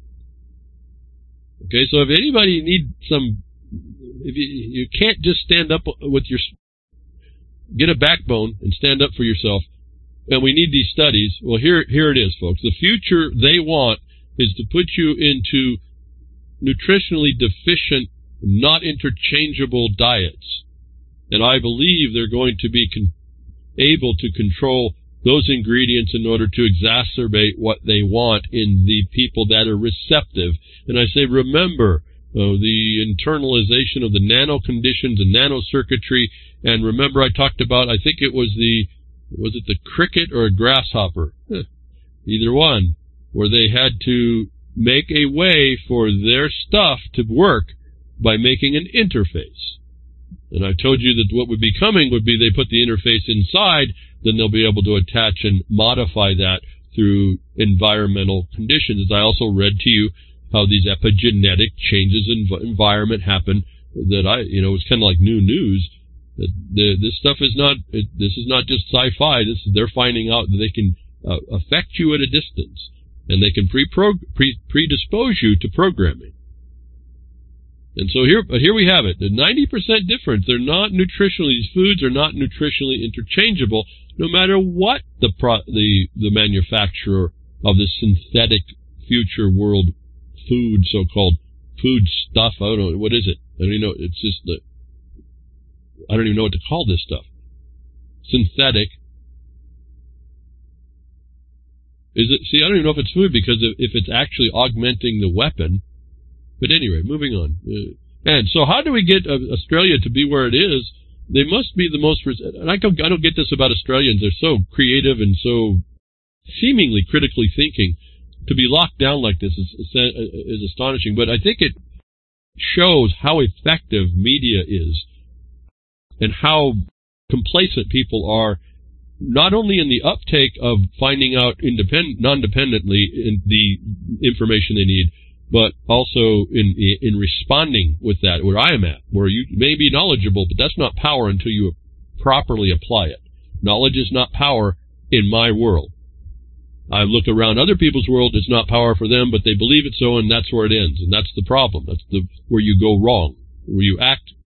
A: Okay, so if anybody needs some, if you can't just stand up with your, get a backbone and stand up for yourself, and we need these studies. Well, here it is, folks. The future they want is to put you into nutritionally deficient, not interchangeable diets. And I believe they're going to be able to control those ingredients in order to exacerbate what they want in the people that are receptive. And I say, remember the internalization of the nano conditions and nanocircuitry. And remember, I talked about, I think it was it the cricket or a grasshopper? Either one, where they had to make a way for their stuff to work by making an interface. And I told you that what would be coming would be they put the interface inside, then they'll be able to attach and modify that through environmental conditions. I also read to you how these epigenetic changes in environment happen that it's kind of like new news. This stuff is not, this is not just sci-fi. They're finding out that they can affect you at a distance, and they can predispose you to programming. And so here we have it. The 90% difference. They're not nutritionally, these foods are not nutritionally interchangeable, no matter what the manufacturer of this synthetic future world food, so-called food stuff. I don't know, what is it? I don't even know. It's just I don't even know what to call this stuff. Synthetic. Is it? See, I don't even know if it's food, because if it's actually augmenting the weapon. But anyway, moving on. And so how do we get Australia to be where it is? They must be the most, and I don't get this about Australians. They're so creative and so seemingly critically thinking. To be locked down like this is astonishing. But I think it shows how effective media is and how complacent people are, not only in the uptake of finding out non-dependently in the information they need, but also in responding with that, where I am at, where you may be knowledgeable, but that's not power until you properly apply it. Knowledge is not power in my world. I look around other people's world, it's not power for them, but they believe it so, and that's where it ends. And that's the problem. That's where you go wrong, where you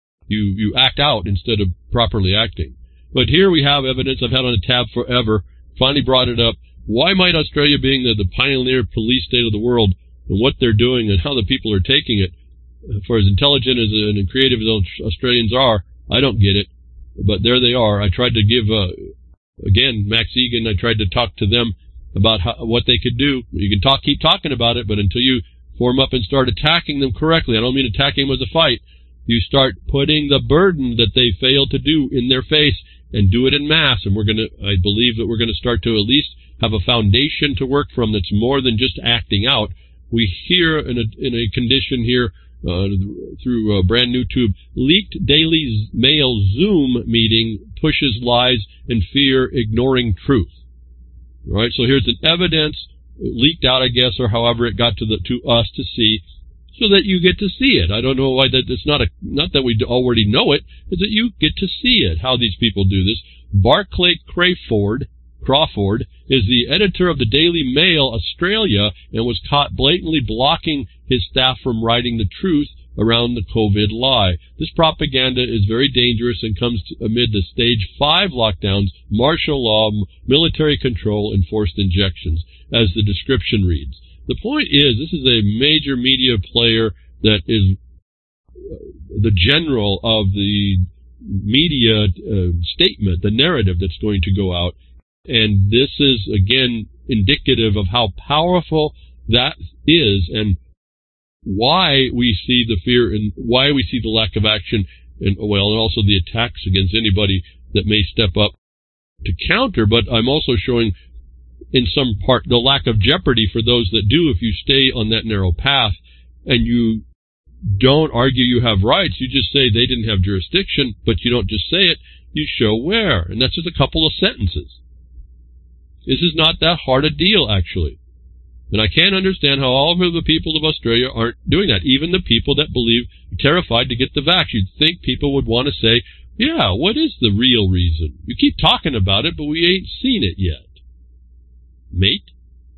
A: act out instead of properly acting. But here we have evidence I've had on a tab forever, finally brought it up. Why might Australia, being the pioneer police state of the world, and what they're doing and how the people are taking it, for as intelligent and creative as Australians are, I don't get it. But there they are. I tried to give, again, Max Egan, I tried to talk to them about what they could do. You can keep talking about it, but until you form up and start attacking them correctly, I don't mean attacking them as a fight, you start putting the burden that they failed to do in their face, and do it in mass. And I believe that we're going to start to at least have a foundation to work from that's more than just acting out. We hear in a condition here through brand new tube, leaked Daily Mail Zoom meeting pushes lies and fear, ignoring truth. All right, so here's an evidence leaked out, I guess, or however it got to us to see, so that you get to see it. I don't know why that it's not that we already know it, is that you get to see it, how these people do this. Barclay Crawford is the editor of the Daily Mail Australia and was caught blatantly blocking his staff from writing the truth around the COVID lie. This propaganda is very dangerous and comes amid the stage 5 lockdowns, martial law, military control, and forced injections, as the description reads. The point is, this is a major media player that is the general of the media statement, the narrative that's going to go out. And this is, again, indicative of how powerful that is and why we see the fear and why we see the lack of action and also the attacks against anybody that may step up to counter. But I'm also showing in some part the lack of jeopardy for those that do, if you stay on that narrow path and you don't argue you have rights. You just say they didn't have jurisdiction, but you don't just say it. You show where. And that's just a couple of sentences. This is not that hard a deal, actually. And I can't understand how all of the people of Australia aren't doing that. Even the people that believe, terrified to get the vax. You'd think people would want to say, yeah, what is the real reason? You keep talking about it, but we ain't seen it yet. Mate?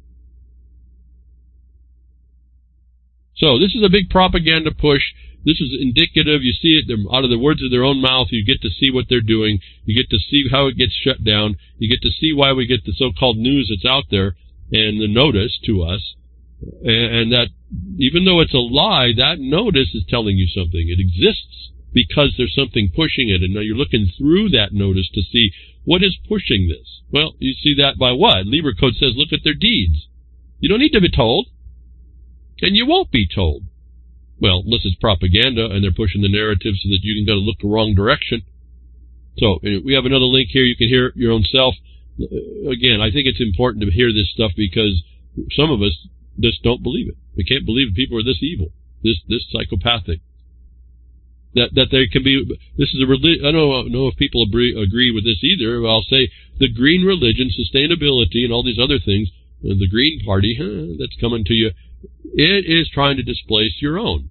A: So this is a big propaganda push. This is indicative. You see it out of the words of their own mouth. You get to see what they're doing. You get to see how it gets shut down. You get to see why we get the so-called news that's out there and the notice to us. And that even though it's a lie, that notice is telling you something. It exists because there's something pushing it. And now you're looking through that notice to see what is pushing this. Well, you see that by what? Lieber Code says look at their deeds. You don't need to be told. And you won't be told. Well, unless it's propaganda and they're pushing the narrative so that you can go to look the wrong direction. So we have another link here. You can hear it your own self. Again, I think it's important to hear this stuff because some of us just don't believe it. We can't believe people are this evil, this psychopathic. That they can be. This is a religion. I don't know if people agree with this either. I'll say the green religion, sustainability, and all these other things. The Green Party, that's coming to you. It is trying to displace your own.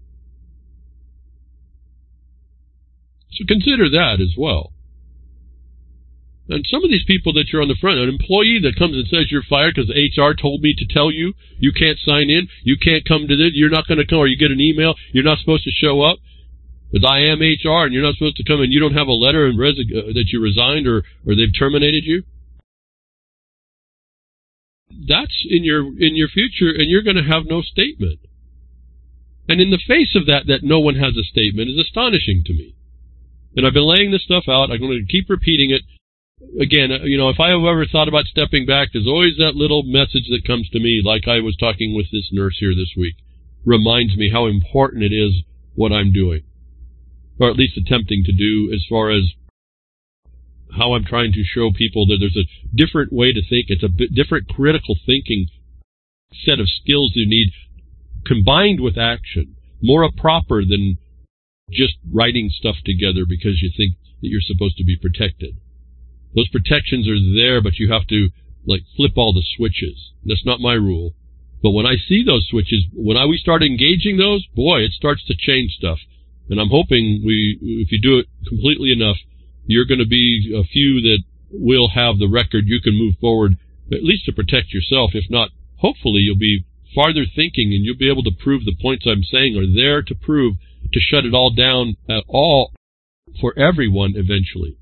A: So consider that as well. And some of these people that you're on the front, an employee that comes and says you're fired because HR told me to tell you, you can't sign in, you can't come to this, you're not going to come, or you get an email, you're not supposed to show up, because I am HR and you're not supposed to come and you don't have a letter that you resigned or they've terminated you. That's in your future, and you're going to have no statement. And in the face of that no one has a statement is astonishing to me. And I've been laying this stuff out. I'm going to keep repeating it. Again, if I have ever thought about stepping back, there's always that little message that comes to me, like I was talking with this nurse here this week. Reminds me how important it is what I'm doing. Or at least attempting to do, as far as how I'm trying to show people that there's a different way to think. It's a bit different critical thinking set of skills you need combined with action. More proper than just writing stuff together because you think that you're supposed to be protected. Those protections are there, but you have to flip all the switches. That's not my rule. But when I see those switches, when we start engaging those, boy, it starts to change stuff. And I'm hoping if you do it completely enough, you're going to be a few that will have the record you can move forward, at least to protect yourself. If not, hopefully you'll be farther thinking and you'll be able to prove the points I'm saying are there to prove, to shut it all down at all for everyone eventually.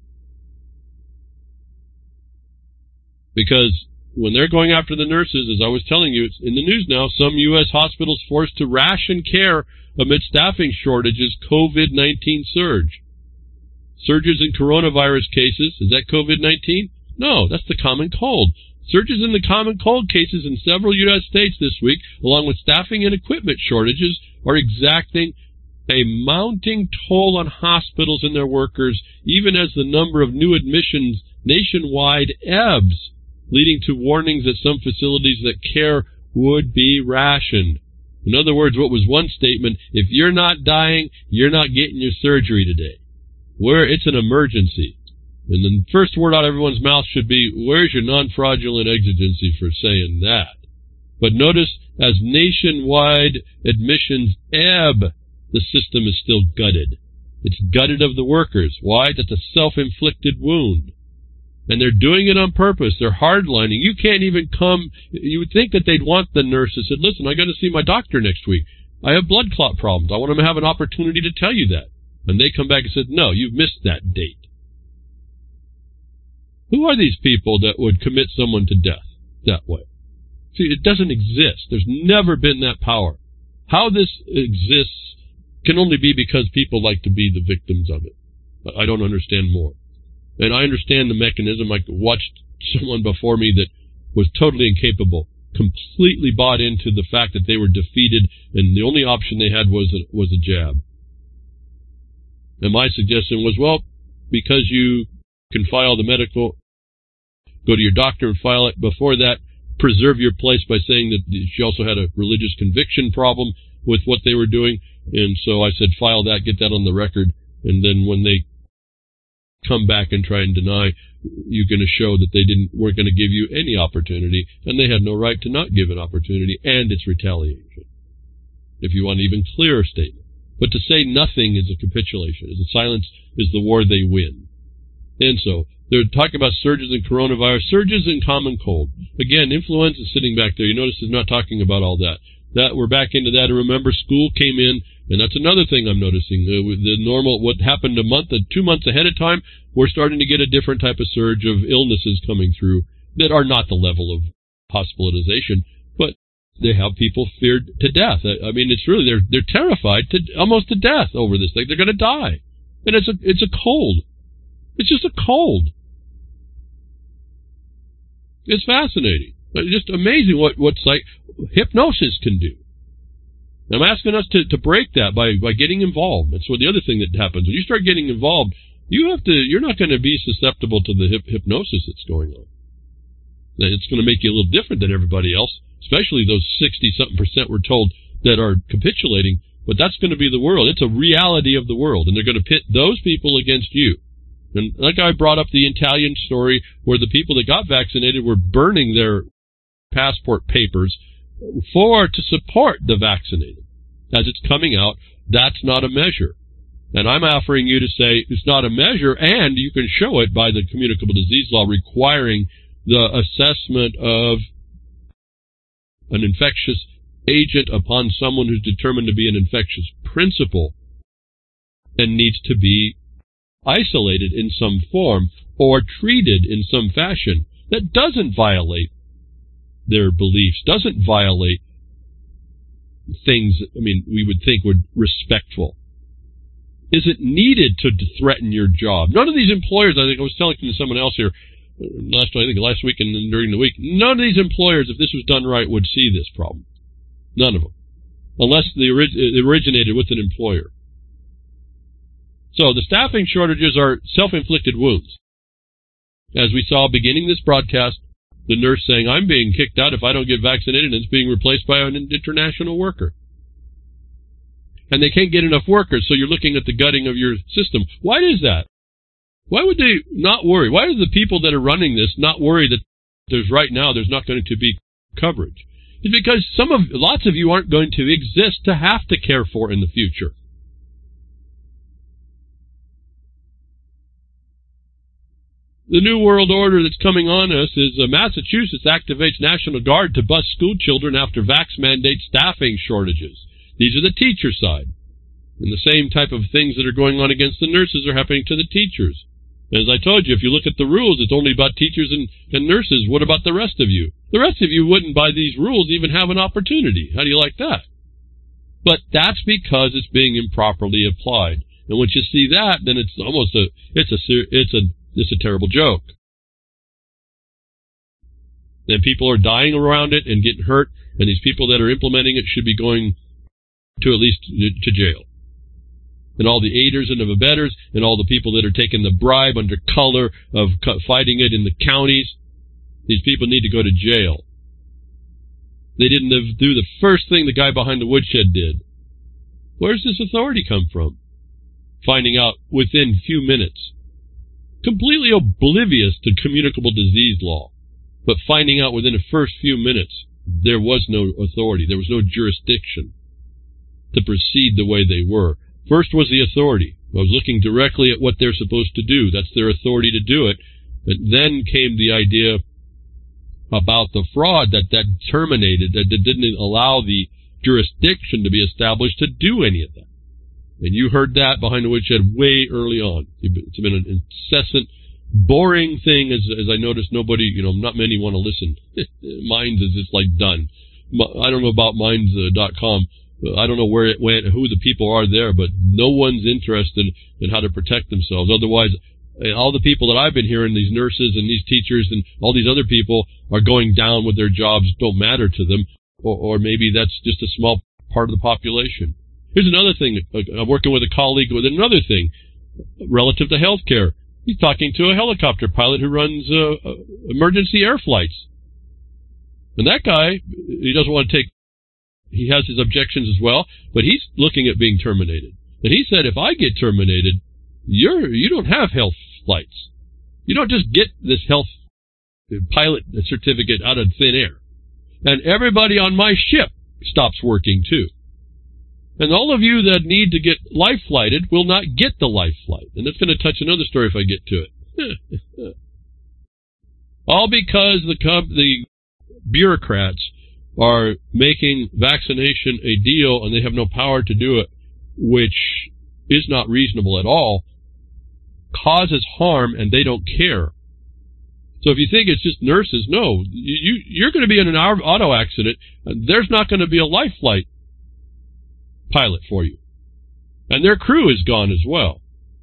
A: Because when they're going after the nurses, as I was telling you, it's in the news now, some U.S. hospitals forced to ration care amid staffing shortages, COVID-19 surge. Surges in coronavirus cases, is that COVID-19? No, that's the common cold. Surges in the common cold cases in several U.S. states this week, along with staffing and equipment shortages, are exacting a mounting toll on hospitals and their workers, even as the number of new admissions nationwide ebbs, leading to warnings at some facilities that care would be rationed. In other words, what was one statement, if you're not dying, you're not getting your surgery today. It's an emergency. And the first word out of everyone's mouth should be, where's your non-fraudulent exigency for saying that? But notice, as nationwide admissions ebb, the system is still gutted. It's gutted of the workers. Why? That's a self-inflicted wound. And they're doing it on purpose. They're hardlining. You can't even come. You would think that they'd want the nurse that said, listen, I got to see my doctor next week. I have blood clot problems. I want them to have an opportunity to tell you that. And they come back and said, no, you've missed that date. Who are these people that would commit someone to death that way? See, it doesn't exist. There's never been that power. How this exists can only be because people like to be the victims of it. I don't understand more. And I understand the mechanism. I watched someone before me that was totally incapable, completely bought into the fact that they were defeated, and the only option they had was a jab. And my suggestion was, well, because you can file the medical, go to your doctor and file it. Before that, preserve your place by saying that she also had a religious conviction problem with what they were doing. And so I said, file that, get that on the record, and then when they come back and try and deny, you're going to show that they weren't going to give you any opportunity, and they had no right to not give an opportunity, and it's retaliation. If you want an even clearer statement. But to say nothing is a capitulation, is a silence is the war they win. And so, they're talking about surges in coronavirus, surges in common cold. Again, influenza is sitting back there. You notice he's not talking about all that. We're back into that. And remember, school came in, and that's another thing I'm noticing. The normal, what happened 2 months ahead of time, we're starting to get a different type of surge of illnesses coming through that are not the level of hospitalization, but they have people feared to death. I mean, it's really, they're terrified almost to death over this thing. They're going to die. And it's a cold. It's just a cold. It's fascinating. It's just amazing what hypnosis can do. I'm asking us to break that by getting involved. That's what the other thing that happens. When you start getting involved, you're not going to be susceptible to the hypnosis that's going on. It's going to make you a little different than everybody else, especially those 60-something% we're told that are capitulating. But that's going to be the world. It's a reality of the world, and they're going to pit those people against you. And like I brought up the Italian story where the people that got vaccinated were burning their passport papers to support the vaccinated. As it's coming out, that's not a measure. And I'm offering you to say it's not a measure, and you can show it by the communicable disease law requiring the assessment of an infectious agent upon someone who's determined to be an infectious principle and needs to be isolated in some form or treated in some fashion that doesn't violate their beliefs, doesn't violate things, we would think were respectful. Isn't needed to threaten your job. None of these employers, I think I was telling to someone else here last week and during the week, none of these employers, if this was done right, would see this problem. None of them. Unless they originated with an employer. So the staffing shortages are self-inflicted wounds. As we saw beginning this broadcast, the nurse saying, I'm being kicked out if I don't get vaccinated, and it's being replaced by an international worker. And they can't get enough workers, so you're looking at the gutting of your system. Why is that? Why would they not worry? Why are the people that are running this not worry that there's not going to be coverage? It's because lots of you aren't going to exist to have to care for in the future. The New World Order that's coming on us is Massachusetts activates National Guard to bust school children after vax mandate staffing shortages. These are the teacher side. And the same type of things that are going on against the nurses are happening to the teachers. As I told you, if you look at the rules, it's only about teachers and nurses. What about the rest of you? The rest of you wouldn't, by these rules, even have an opportunity. How do you like that? But that's because it's being improperly applied. And once you see that, then it's almost it's a terrible joke. And people are dying around it and getting hurt, and these people that are implementing it should be going to at least to jail. And all the aiders and the abettors and all the people that are taking the bribe under color of fighting it in the counties, these people need to go to jail. They didn't do the first thing the guy behind the woodshed did. Where's this authority come from? Finding out within few minutes. Completely oblivious to communicable disease law, but finding out within the first few minutes there was no authority, there was no jurisdiction to proceed the way they were. First was the authority. I was looking directly at what they're supposed to do. That's their authority to do it. But then came the idea about the fraud that terminated, that didn't allow the jurisdiction to be established to do any of that. And you heard that behind the woodshed way early on. It's been an incessant, boring thing, as I noticed nobody, not many want to listen. Minds is just like done. I don't know about Minds.com. I don't know where it went, who the people are there, but no one's interested in how to protect themselves. Otherwise, all the people that I've been hearing, these nurses and these teachers and all these other people are going down with their jobs, don't matter to them, or maybe that's just a small part of the population. Here's another thing. I'm working with a colleague with another thing relative to healthcare. He's talking to a helicopter pilot who runs emergency air flights. And that guy, he doesn't want to take he has his objections as well, but he's looking at being terminated. And he said, if I get terminated, you don't have health flights. You don't just get this health pilot certificate out of thin air. And everybody on my ship stops working too. And all of you that need to get life flighted will not get the life flight. And that's going to touch another story if I get to it. All because the bureaucrats are making vaccination a deal and they have no power to do it, which is not reasonable at all, causes harm and they don't care. So if you think it's just nurses, no, you're going to be in an auto accident and there's not going to be a life flight pilot for you. And their crew is gone as well.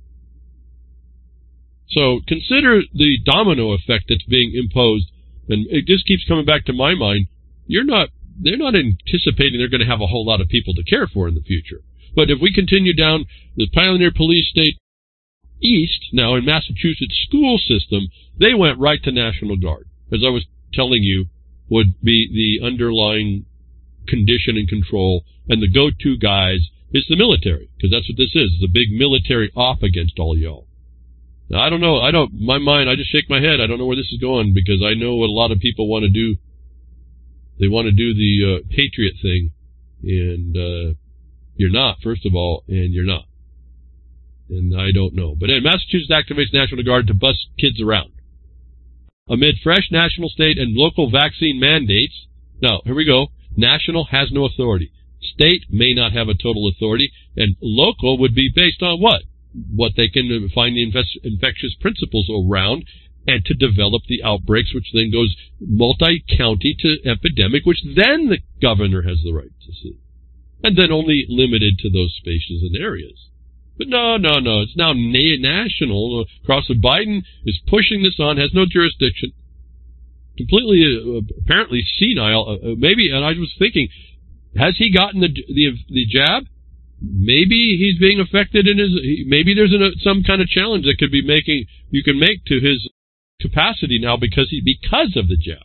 A: So consider the domino effect that's being imposed, and it just keeps coming back to my mind. They're not anticipating they're going to have a whole lot of people to care for in the future. But if we continue down the Pioneer Police State East, now in Massachusetts school system, they went right to National Guard. As I was telling you, would be the underlying condition and control, and the go-to guys is the military, because that's what this is. It's a big military op against all y'all. Now, I don't know. My mind, I just shake my head. I don't know where this is going, because I know what a lot of people want to do. They want to do the Patriot thing, and you're not, first of all, and you're not. And I don't know. But anyway, Massachusetts activates National Guard to bus kids around. Amid fresh national, state, and local vaccine mandates. Now, here we go. National has no authority. State may not have a total authority. And local would be based on what? What they can find the infectious principles around, and to develop the outbreaks, which then goes multi-county to epidemic, which then the governor has the right to see. And then only limited to those spaces and areas. But no. It's now national. Biden is pushing this on, has no jurisdiction. Completely, apparently senile. Maybe, and I was thinking, has he gotten the jab? Maybe he's being affected in his. Maybe there's some kind of challenge that you can make to his capacity now because of the jab.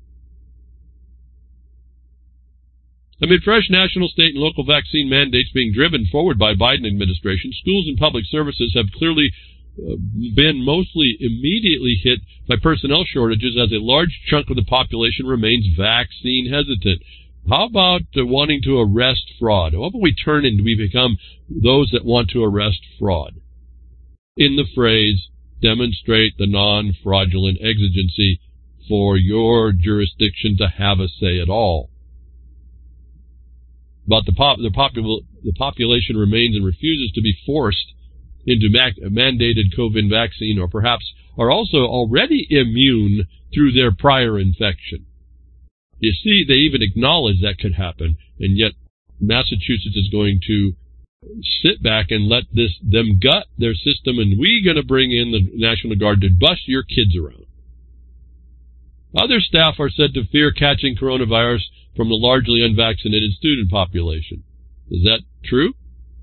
A: Amid fresh national, state, and local vaccine mandates being driven forward by Biden administration, schools and public services have clearly been mostly immediately hit by personnel shortages as a large chunk of the population remains vaccine hesitant. How about wanting to arrest fraud? How about we turn and we become those that want to arrest fraud? In the phrase, demonstrate the non-fraudulent exigency for your jurisdiction to have a say at all. But the population remains and refuses to be forced into mandated COVID vaccine, or perhaps are also already immune through their prior infection. You see, they even acknowledge that could happen, and yet Massachusetts is going to sit back and let them gut their system, and we're going to bring in the National Guard to bus your kids around. Other staff are said to fear catching coronavirus from the largely unvaccinated student population. Is that true?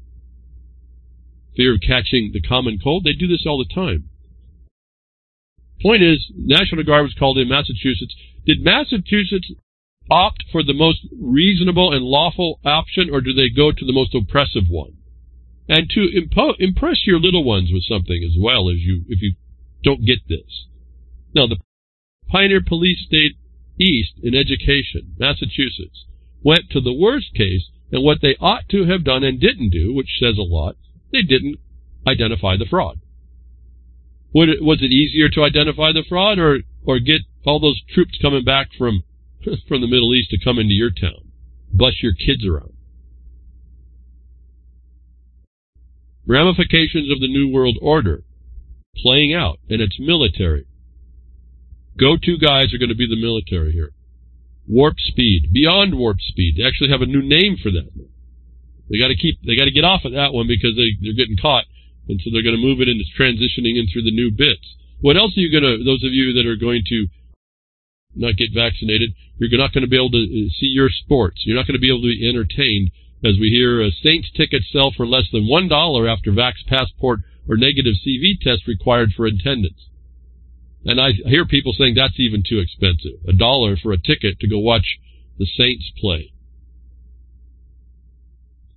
A: Fear of catching the common cold? They do this all the time. Point is, National Guard was called in Massachusetts. Did Massachusetts opt for the most reasonable and lawful option, or do they go to the most oppressive one? And to impress your little ones with something as well, if you don't get this. Now, the Pioneer Police State East in education, Massachusetts, went to the worst case, and what they ought to have done and didn't do, which says a lot, they didn't identify the fraud. Was it easier to identify the fraud, or get all those troops coming back from the Middle East to come into your town, bus your kids around? Ramifications of the New World Order playing out, and it's military. Go-to guys are going to be the military here. Warp speed, beyond warp speed. They actually have a new name for that. They got to get off of that one because they're getting caught, and so they're going to move it into transitioning in through the new bits. What else are you going to? Those of you that are going to not get vaccinated, you're not going to be able to see your sports. You're not going to be able to be entertained, as we hear Saints tickets sell for less than $1 after Vax Passport or negative CV test required for attendance. And I hear people saying that's even too expensive. $1 for a ticket to go watch the Saints play.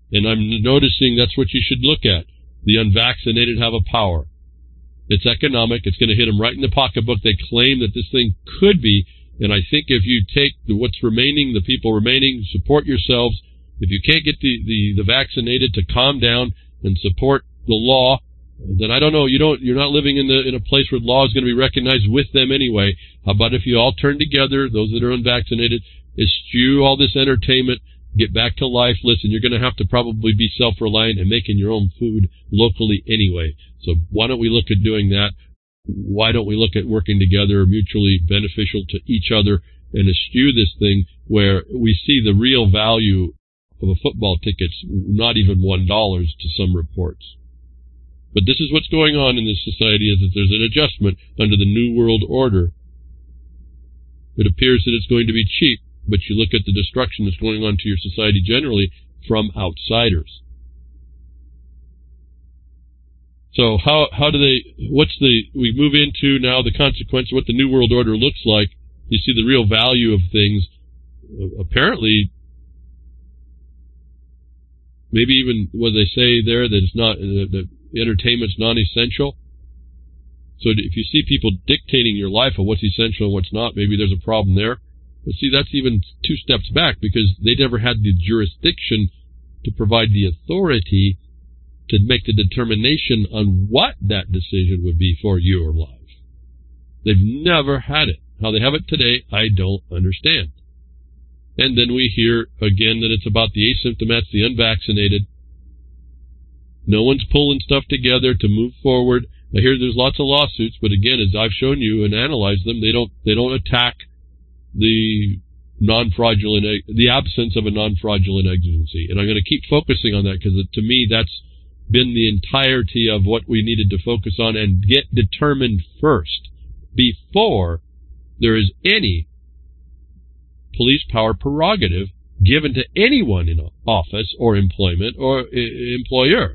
A: And I'm noticing that's what you should look at. The unvaccinated have a power. It's economic. It's going to hit them right in the pocketbook. They claim that this thing could be. And I think if you take what's remaining, the people remaining, support yourselves. If you can't get the vaccinated to calm down and support the law, then I don't know. You're not living in a place where law is going to be recognized with them anyway. How about if you all turn together, those that are unvaccinated, eschew all this entertainment, get back to life. Listen, you're going to have to probably be self-reliant and making your own food locally anyway. So why don't we look at doing that? Why don't we look at working together, mutually beneficial to each other, and eschew this thing where we see the real value of a football ticket's not even $1 to some reports. But this is what's going on in this society, is that there's an adjustment under the New World Order. It appears that it's going to be cheap, but you look at the destruction that's going on to your society generally from outsiders. So we move into now the consequence of what the New World Order looks like. You see the real value of things. Apparently, maybe even what they say there, that it's not, that entertainment's non-essential. So if you see people dictating your life of what's essential and what's not, maybe there's a problem there. But see, that's even 2 steps back, because they never had the jurisdiction to provide the authority to make the determination on what that decision would be for your life. They've never had it. How they have it today, I don't understand. And then we hear again that it's about the asymptomats, the unvaccinated. No one's pulling stuff together to move forward. I hear there's lots of lawsuits, but again, as I've shown you and analyzed them, they don't attack the non-fraudulent, the absence of a non-fraudulent exigency. And I'm going to keep focusing on that, because to me that's been the entirety of what we needed to focus on and get determined first before there is any police power prerogative given to anyone in office or employment or employer.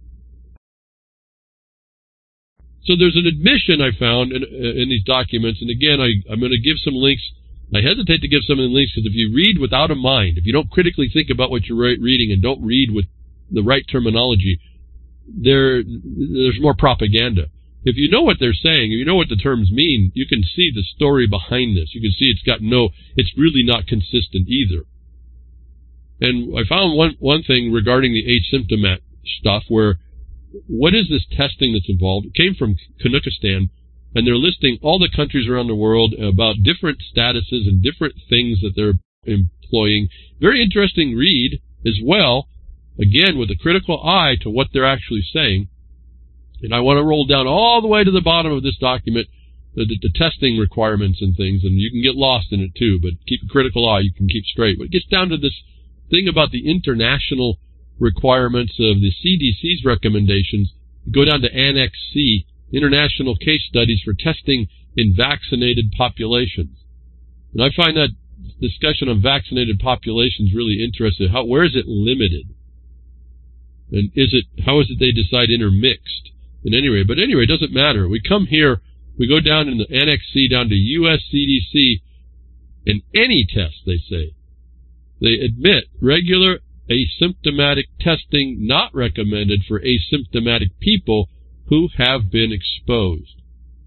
A: So there's an admission I found in these documents, and again, I'm going to give some links. I hesitate to give some of the links because if you read without a mind, if you don't critically think about what you're reading and don't read with the right terminology, there's more propaganda. If you know what they're saying, you know what the terms mean, you can see the story behind this. You can see it's really not consistent either. And I found one thing regarding the asymptomat stuff, where what is this testing that's involved? It came from Kazakhstan, and they're listing all the countries around the world about different statuses and different things that they're employing. Very interesting read as well, again, with a critical eye to what they're actually saying. And I want to roll down all the way to the bottom of this document, the testing requirements and things, and you can get lost in it too, but keep a critical eye, you can keep straight. But it gets down to this thing about the international requirements of the CDC's recommendations. You go down to Annex C, International Case Studies for Testing in Vaccinated Populations. And I find that discussion on vaccinated populations really interesting. Where is it limited? And how is it they decide intermixed? But anyway, it doesn't matter. We come here, we go down in the Annex C, down to US CDC, and any test, they say. They admit regular asymptomatic testing not recommended for asymptomatic people who have been exposed.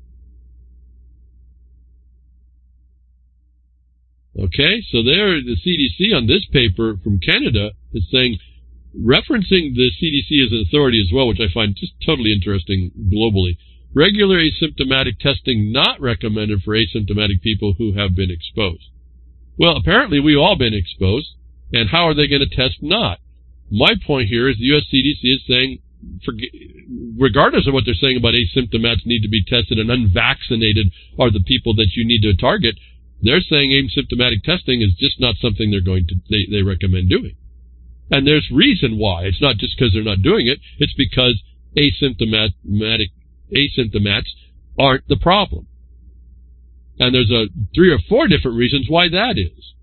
A: Okay, so there, the CDC on this paper from Canada is saying, referencing the CDC as an authority as well, which I find just totally interesting globally. Regular asymptomatic testing not recommended for asymptomatic people who have been exposed. Well, apparently we've all been exposed, and how are they going to test not? My point here is the US CDC is saying, regardless of what they're saying about asymptomats need to be tested and unvaccinated are the people that you need to target, they're saying asymptomatic testing is just not something they recommend doing. And there's reason why. It's not just because they're not doing it. It's because asymptomats aren't the problem. And there's 3 or 4 different reasons why that is.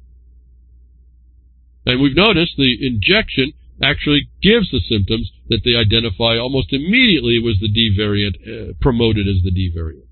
A: And we've noticed the injection actually gives the symptoms that they identify almost immediately was the D variant, promoted as the D variant.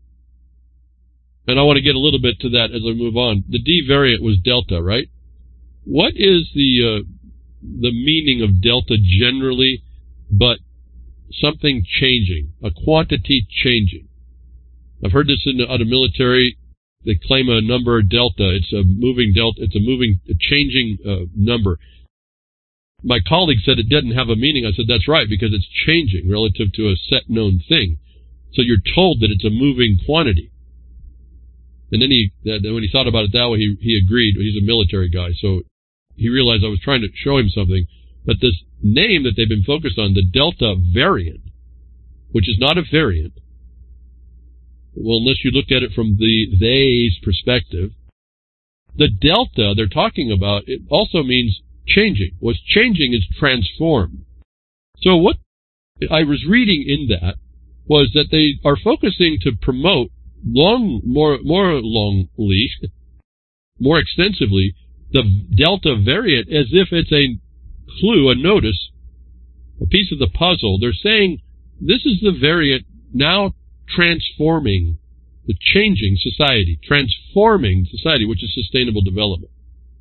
A: And I want to get a little bit to that as I move on. The D variant was Delta, right? what is the meaning of delta generally, but something changing, a quantity changing? I've heard this out of military. They claim a number delta. It's a moving delta. It's a changing number. My colleague said it didn't have a meaning. I said, that's right, because it's changing relative to a set known thing. So you're told that it's a moving quantity. And then when he thought about it that way, he agreed. He's a military guy, so he realized I was trying to show him something. But this name that they've been focused on, the delta variant, which is not a variant, well, unless you look at it from the they's perspective, the delta they're talking about, it also means changing. What's changing is transformed. So what I was reading in that was that they are focusing to promote more extensively, the delta variant as if it's a clue, a notice, a piece of the puzzle. They're saying this is the variant now transforming, the changing society, transforming society, which is sustainable development.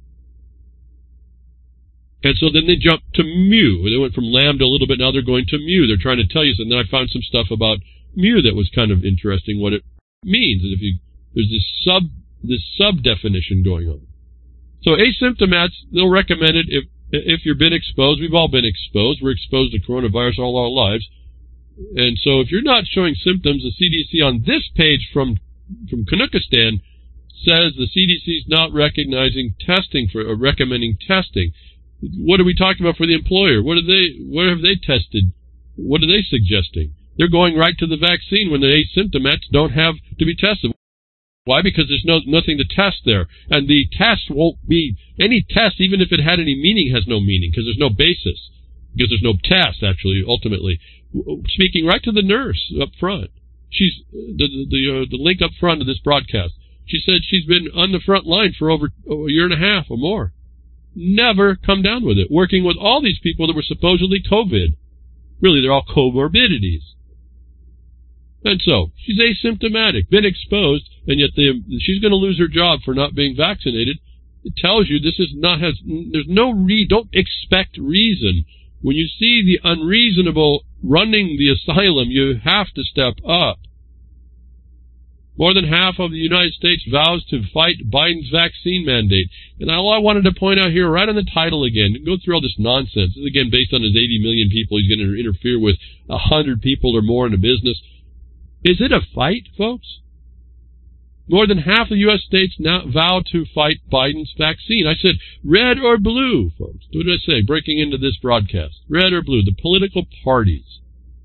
A: And so then they jumped to mu. They went from lambda a little bit, now they're going to mu. They're trying to tell you something. Then I found some stuff about mu that was kind of interesting, what it means. There's this sub definition going on. So asymptomats, they'll recommend it if you've been exposed. We've all been exposed. We're exposed to coronavirus all our lives. And so if you're not showing symptoms, the CDC on this page from Kanukistan says the CDC is not recognizing testing or recommending testing. What are we talking about for the employer? What have they tested? What are they suggesting? They're going right to the vaccine when the asymptomats don't have to be tested. Why? Because there's nothing to test there. And the test won't be, any test, even if it had any meaning, has no meaning because there's no basis. Because there's no test, actually, ultimately. Speaking right to the nurse up front. She's, the link up front of this broadcast. She said she's been on the front line for over a year and a half or more. Never come down with it. Working with all these people that were supposedly COVID. Really, they're all comorbidities. And so, she's asymptomatic, been exposed, and yet she's going to lose her job for not being vaccinated. It tells you this is not, there's no don't expect reason. When you see the unreasonable running the asylum, you have to step up. More than half of the United States vows to fight Biden's vaccine mandate. And all I wanted to point out here, right on the title again, go through all this nonsense. This is again based on his 80 million people. He's going to interfere with 100 people or more in a business. Is it a fight, folks? More than half the U.S. states now vow to fight Biden's vaccine. I said, red or blue, folks. What did I say? Breaking into this broadcast. Red or blue, the political parties.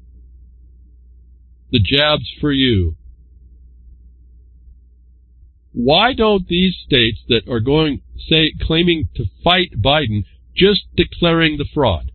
A: The jabs for you. Why don't these states that are claiming to fight Biden just declaring the fraud?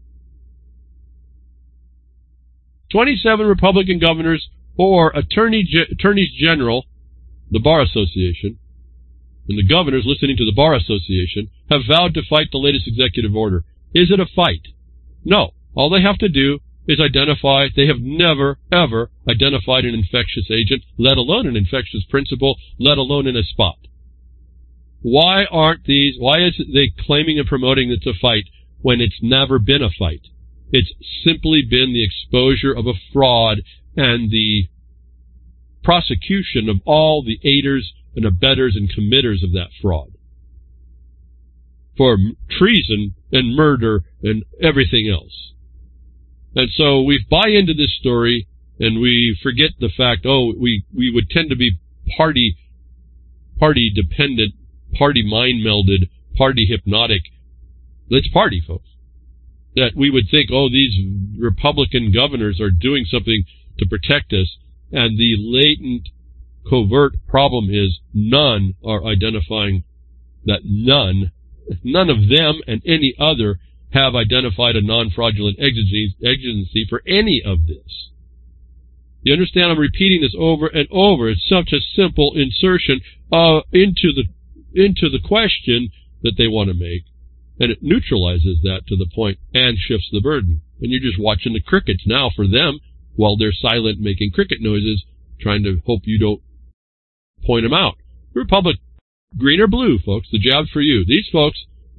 A: 27 Republican governors or attorneys general, the Bar Association, and the governors listening to the Bar Association have vowed to fight the latest executive order. Is it a fight? No. All they have to do is identify. They have never, ever identified an infectious agent, let alone an infectious principle, let alone in a spot. Why is they claiming and promoting it's a fight when it's never been a fight? It's simply been the exposure of a fraud and the prosecution of all the aiders and abettors and committers of that fraud for treason and murder and everything else. And so we buy into this story and we forget the fact, we would tend to be party dependent, party mind melded, party hypnotic. Let's party, folks. That we would think, these Republican governors are doing something to protect us, and the latent, covert problem is none are identifying that none of them and any other have identified a non-fraudulent exigency for any of this. You understand I'm repeating this over and over. It's such a simple insertion into the question that they want to make, and it neutralizes that to the point and shifts the burden. And you're just watching the crickets now for them while they're silent making cricket noises, trying to hope you don't point them out. Republic, green or blue, folks, the jab for you. These folks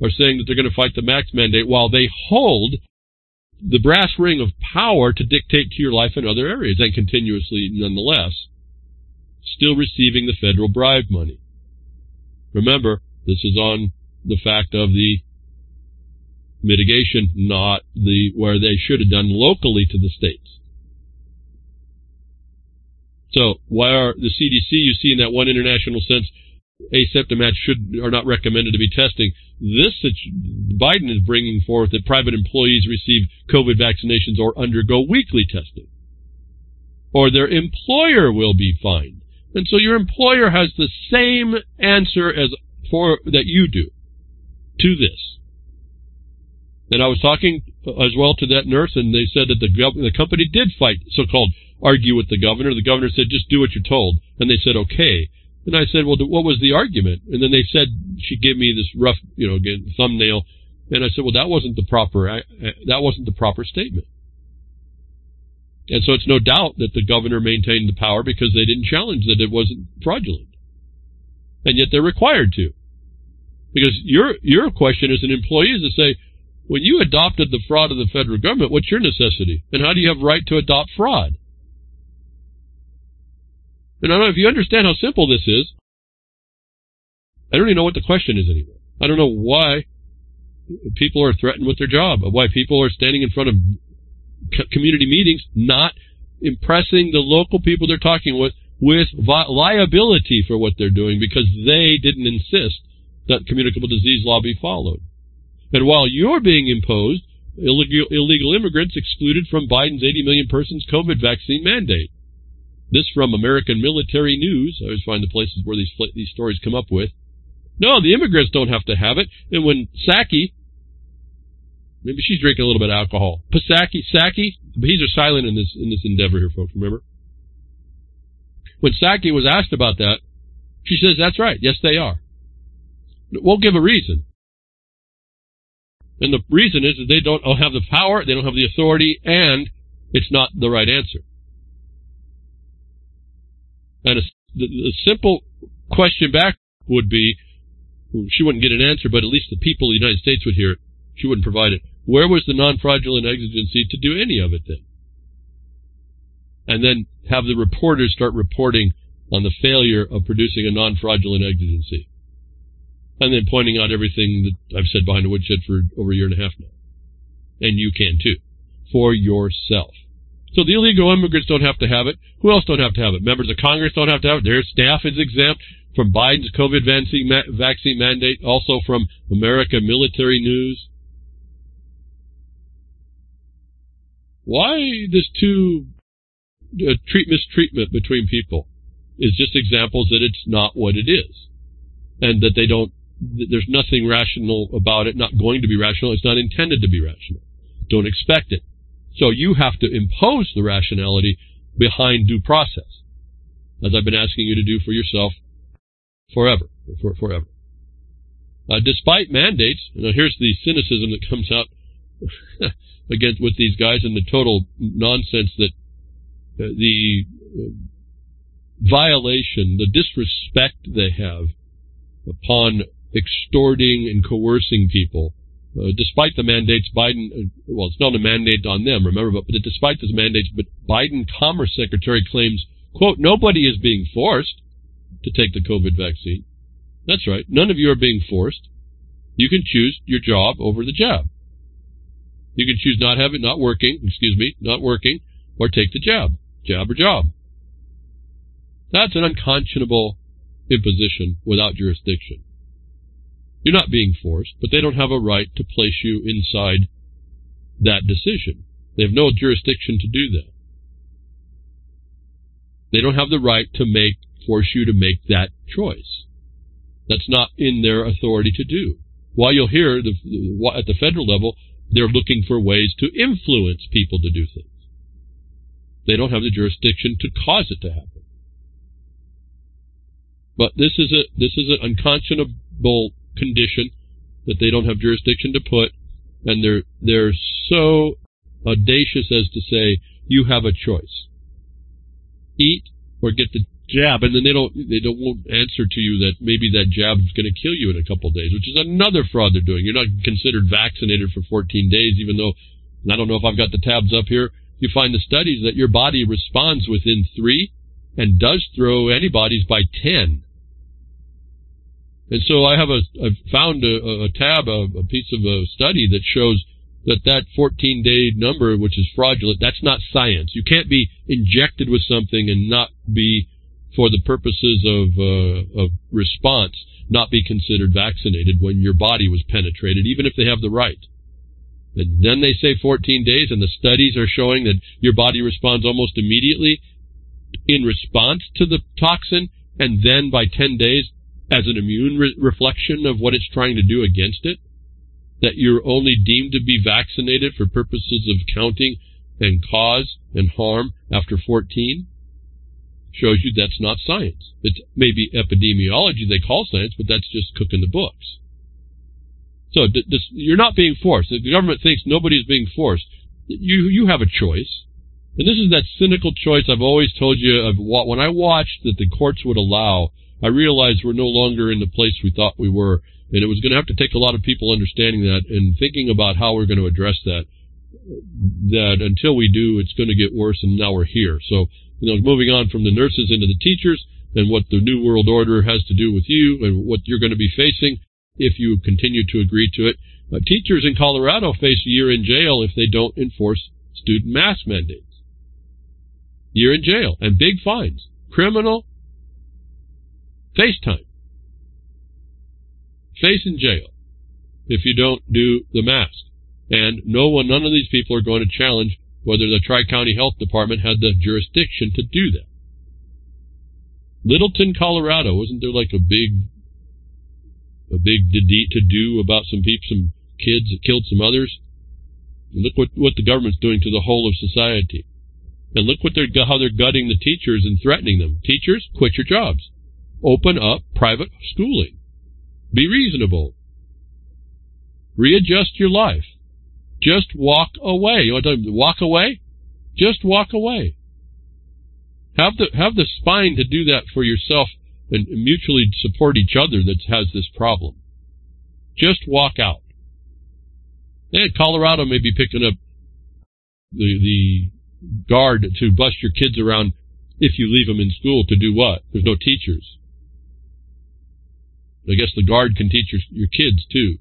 A: are saying that they're going to fight the mask mandate while they hold the brass ring of power to dictate to your life in other areas, and continuously, nonetheless, still receiving the federal bribe money. Remember, this is on the fact of the mitigation, not where they should have done locally to the states. So, why are the CDC, you see in that one international sense, asymptomats are not recommended to be testing. This Biden is bringing forth that private employees receive COVID vaccinations or undergo weekly testing, or their employer will be fined. And so your employer has the same answer that you do to this. And I was talking as well to that nurse, and they said that the company did fight, so-called argue with the governor. The governor said, just do what you're told. And they said, okay. And I said, well, what was the argument? And then they said, she gave me this rough, again, thumbnail. And I said, well, that wasn't the proper statement. And so it's no doubt that the governor maintained the power because they didn't challenge that it wasn't fraudulent. And yet they're required to. Because your question as an employee is to say, when you adopted the fraud of the federal government, what's your necessity? And how do you have right to adopt fraud? And I don't know if you understand how simple this is. I don't even know what the question is anymore. I don't know why people are threatened with their job, why people are standing in front of community meetings, not impressing the local people they're talking with liability for what they're doing because they didn't insist that communicable disease law be followed. And while you're being imposed, illegal immigrants excluded from Biden's 80 million persons COVID vaccine mandate. This from American Military News. I always find the places where these stories come up with. No, the immigrants don't have to have it. And when Psaki, maybe she's drinking a little bit of alcohol. Psaki, he's are silent in this endeavor here, folks, remember? When Psaki was asked about that, she says, that's right, yes they are. We'll give a reason. And the reason is that they don't have the power, they don't have the authority, and it's not the right answer. And the simple question back would be, she wouldn't get an answer, but at least the people of the United States would hear it. She wouldn't provide it. Where was the non-fraudulent exigency to do any of it then? And then have the reporters start reporting on the failure of producing a non-fraudulent exigency. And then pointing out everything that I've said behind the woodshed for over a year and a half now. And you can too. For yourself. So the illegal immigrants don't have to have it. Who else don't have to have it? Members of Congress don't have to have it. Their staff is exempt from Biden's COVID vaccine mandate. Also from American Military News. Why this mistreatment between people is just examples that it's not what it is. And that there's nothing rational about it, not going to be rational. It's not intended to be rational. Don't expect it. So you have to impose the rationality behind due process, as I've been asking you to do for yourself forever. Despite mandates, here's the cynicism that comes out against with these guys and the total nonsense that the violation, the disrespect they have upon extorting and coercing people. Despite the mandates, Biden, well, it's not a mandate on them, remember, but despite those mandates, but Biden Commerce Secretary claims, quote, nobody is being forced to take the COVID vaccine. That's right. None of you are being forced. You can choose your job over the jab. You can choose not working, or take the jab or job. That's an unconscionable imposition without jurisdiction. You're not being forced, but they don't have a right to place you inside that decision. They have no jurisdiction to do that. They don't have the right to force you to make that choice. That's not in their authority to do. While you'll hear at the federal level, they're looking for ways to influence people to do things. They don't have the jurisdiction to cause it to happen. But this is an unconscionable condition that they don't have jurisdiction to put, and they're so audacious as to say you have a choice: eat or get the jab, and then they won't answer to you that maybe that jab is going to kill you in a couple of days, which is another fraud they're doing. You're not considered vaccinated for 14 days, even though, and I don't know if I've got the tabs up here, you find the studies that your body responds within 3 and does throw antibodies by 10. And so I've found a tab, a piece of a study that shows that 14-day number, which is fraudulent, that's not science. You can't be injected with something and not be, for the purposes of response, not be considered vaccinated when your body was penetrated, even if they have the right. And then they say 14 days, and the studies are showing that your body responds almost immediately in response to the toxin, and then by 10 days as an immune reflection of what it's trying to do against it, that you're only deemed to be vaccinated for purposes of counting and cause and harm after 14, shows you that's not science. It's maybe epidemiology they call science, but that's just cooking the books. So you're not being forced. The government thinks nobody's being forced. You have a choice. And this is that cynical choice I've always told you. When I watched that the courts would allow, I realized we're no longer in the place we thought we were. And it was going to have to take a lot of people understanding that and thinking about how we're going to address that. That until we do, it's going to get worse, and now we're here. So, moving on from the nurses into the teachers and what the New World Order has to do with you and what you're going to be facing if you continue to agree to it. Teachers in Colorado face a year in jail if they don't enforce student mask mandates. Year in jail and big fines. Criminal. Face time. Face in jail if you don't do the mask. And none of these people are going to challenge whether the Tri-County Health Department had the jurisdiction to do that. Littleton, Colorado, wasn't there like a big to-do about some kids that killed some others? And look what the government's doing to the whole of society. And look how they're gutting the teachers and threatening them. Teachers, quit your jobs. Open up private schooling. Be reasonable. Readjust your life. Just walk away. You want to walk away? Just walk away. Have the spine to do that for yourself and mutually support each other that has this problem. Just walk out. And Colorado may be picking up the guard to bust your kids around if you leave them in school to do what? There's no teachers. I guess the guard can teach your kids too.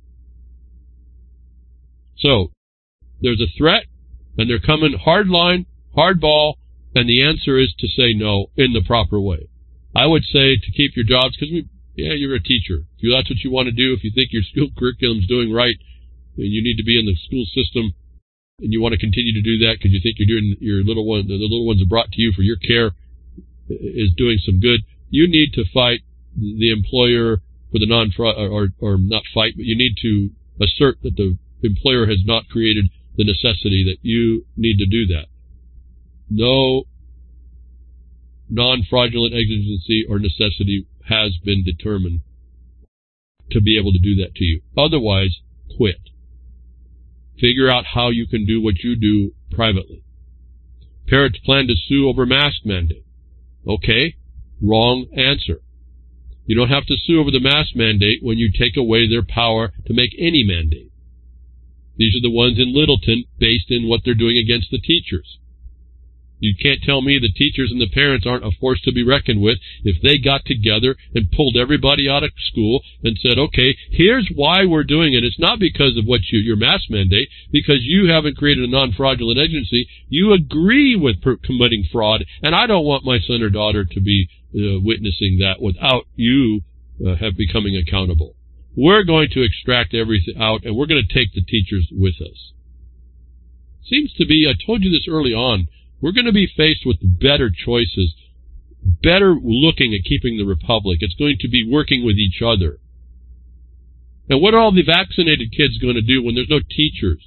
A: So, there's a threat, and they're coming hard line, hard ball, and the answer is to say no in the proper way. I would say to keep your jobs, because you're a teacher. If that's what you want to do, if you think your school curriculum's doing right, and you need to be in the school system, and you want to continue to do that because you think you're doing the little ones are brought to you for your care is doing some good, you need to fight the employer for the non-fraud, or not fight, but you need to assert that the employer has not created the necessity that you need to do that. No non-fraudulent exigency or necessity has been determined to be able to do that to you. Otherwise, quit. Figure out how you can do what you do privately. Parents plan to sue over mask mandate. Okay, wrong answer. You don't have to sue over the mask mandate when you take away their power to make any mandate. These are the ones in Littleton based in what they're doing against the teachers. You can't tell me the teachers and the parents aren't a force to be reckoned with if they got together and pulled everybody out of school and said, okay, here's why we're doing it. It's not because of what your mask mandate, because you haven't created a non-fraudulent agency. You agree with committing fraud, and I don't want my son or daughter to be witnessing that without you becoming accountable. We're going to extract everything out, and we're going to take the teachers with us. Seems to be, I told you this early on, we're going to be faced with better choices, better looking at keeping the republic. It's going to be working with each other. And what are all the vaccinated kids going to do when there's no teachers?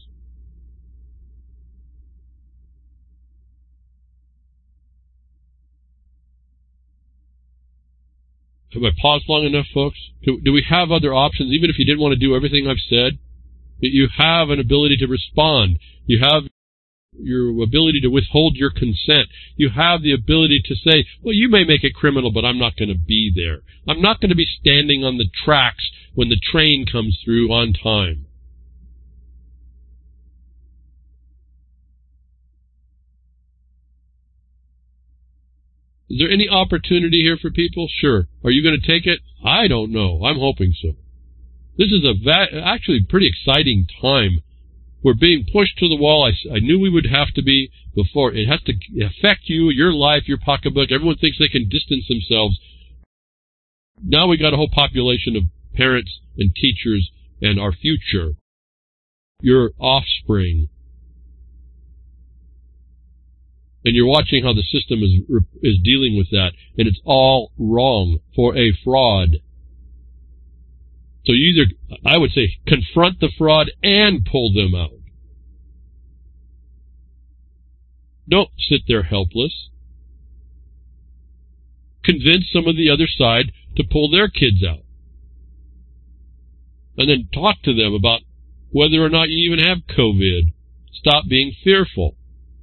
A: Have I paused long enough, folks? Do we have other options? Even if you didn't want to do everything I've said, you have an ability to respond. You have your ability to withhold your consent. You have the ability to say, well, you may make it criminal, but I'm not going to be there. I'm not going to be standing on the tracks when the train comes through on time. Is there any opportunity here for people? Sure. Are you going to take it? I don't know. I'm hoping so. This is actually pretty exciting time. We're being pushed to the wall. I knew we would have to be before. It has to affect you, your life, your pocketbook. Everyone thinks they can distance themselves. Now we got a whole population of parents and teachers and our future, your offspring. And you're watching how the system is dealing with that, and it's all wrong for a fraud. So you either, I would say, confront the fraud and pull them out. Don't sit there helpless. Convince some of the other side to pull their kids out. And then talk to them about whether or not you even have COVID. Stop being fearful.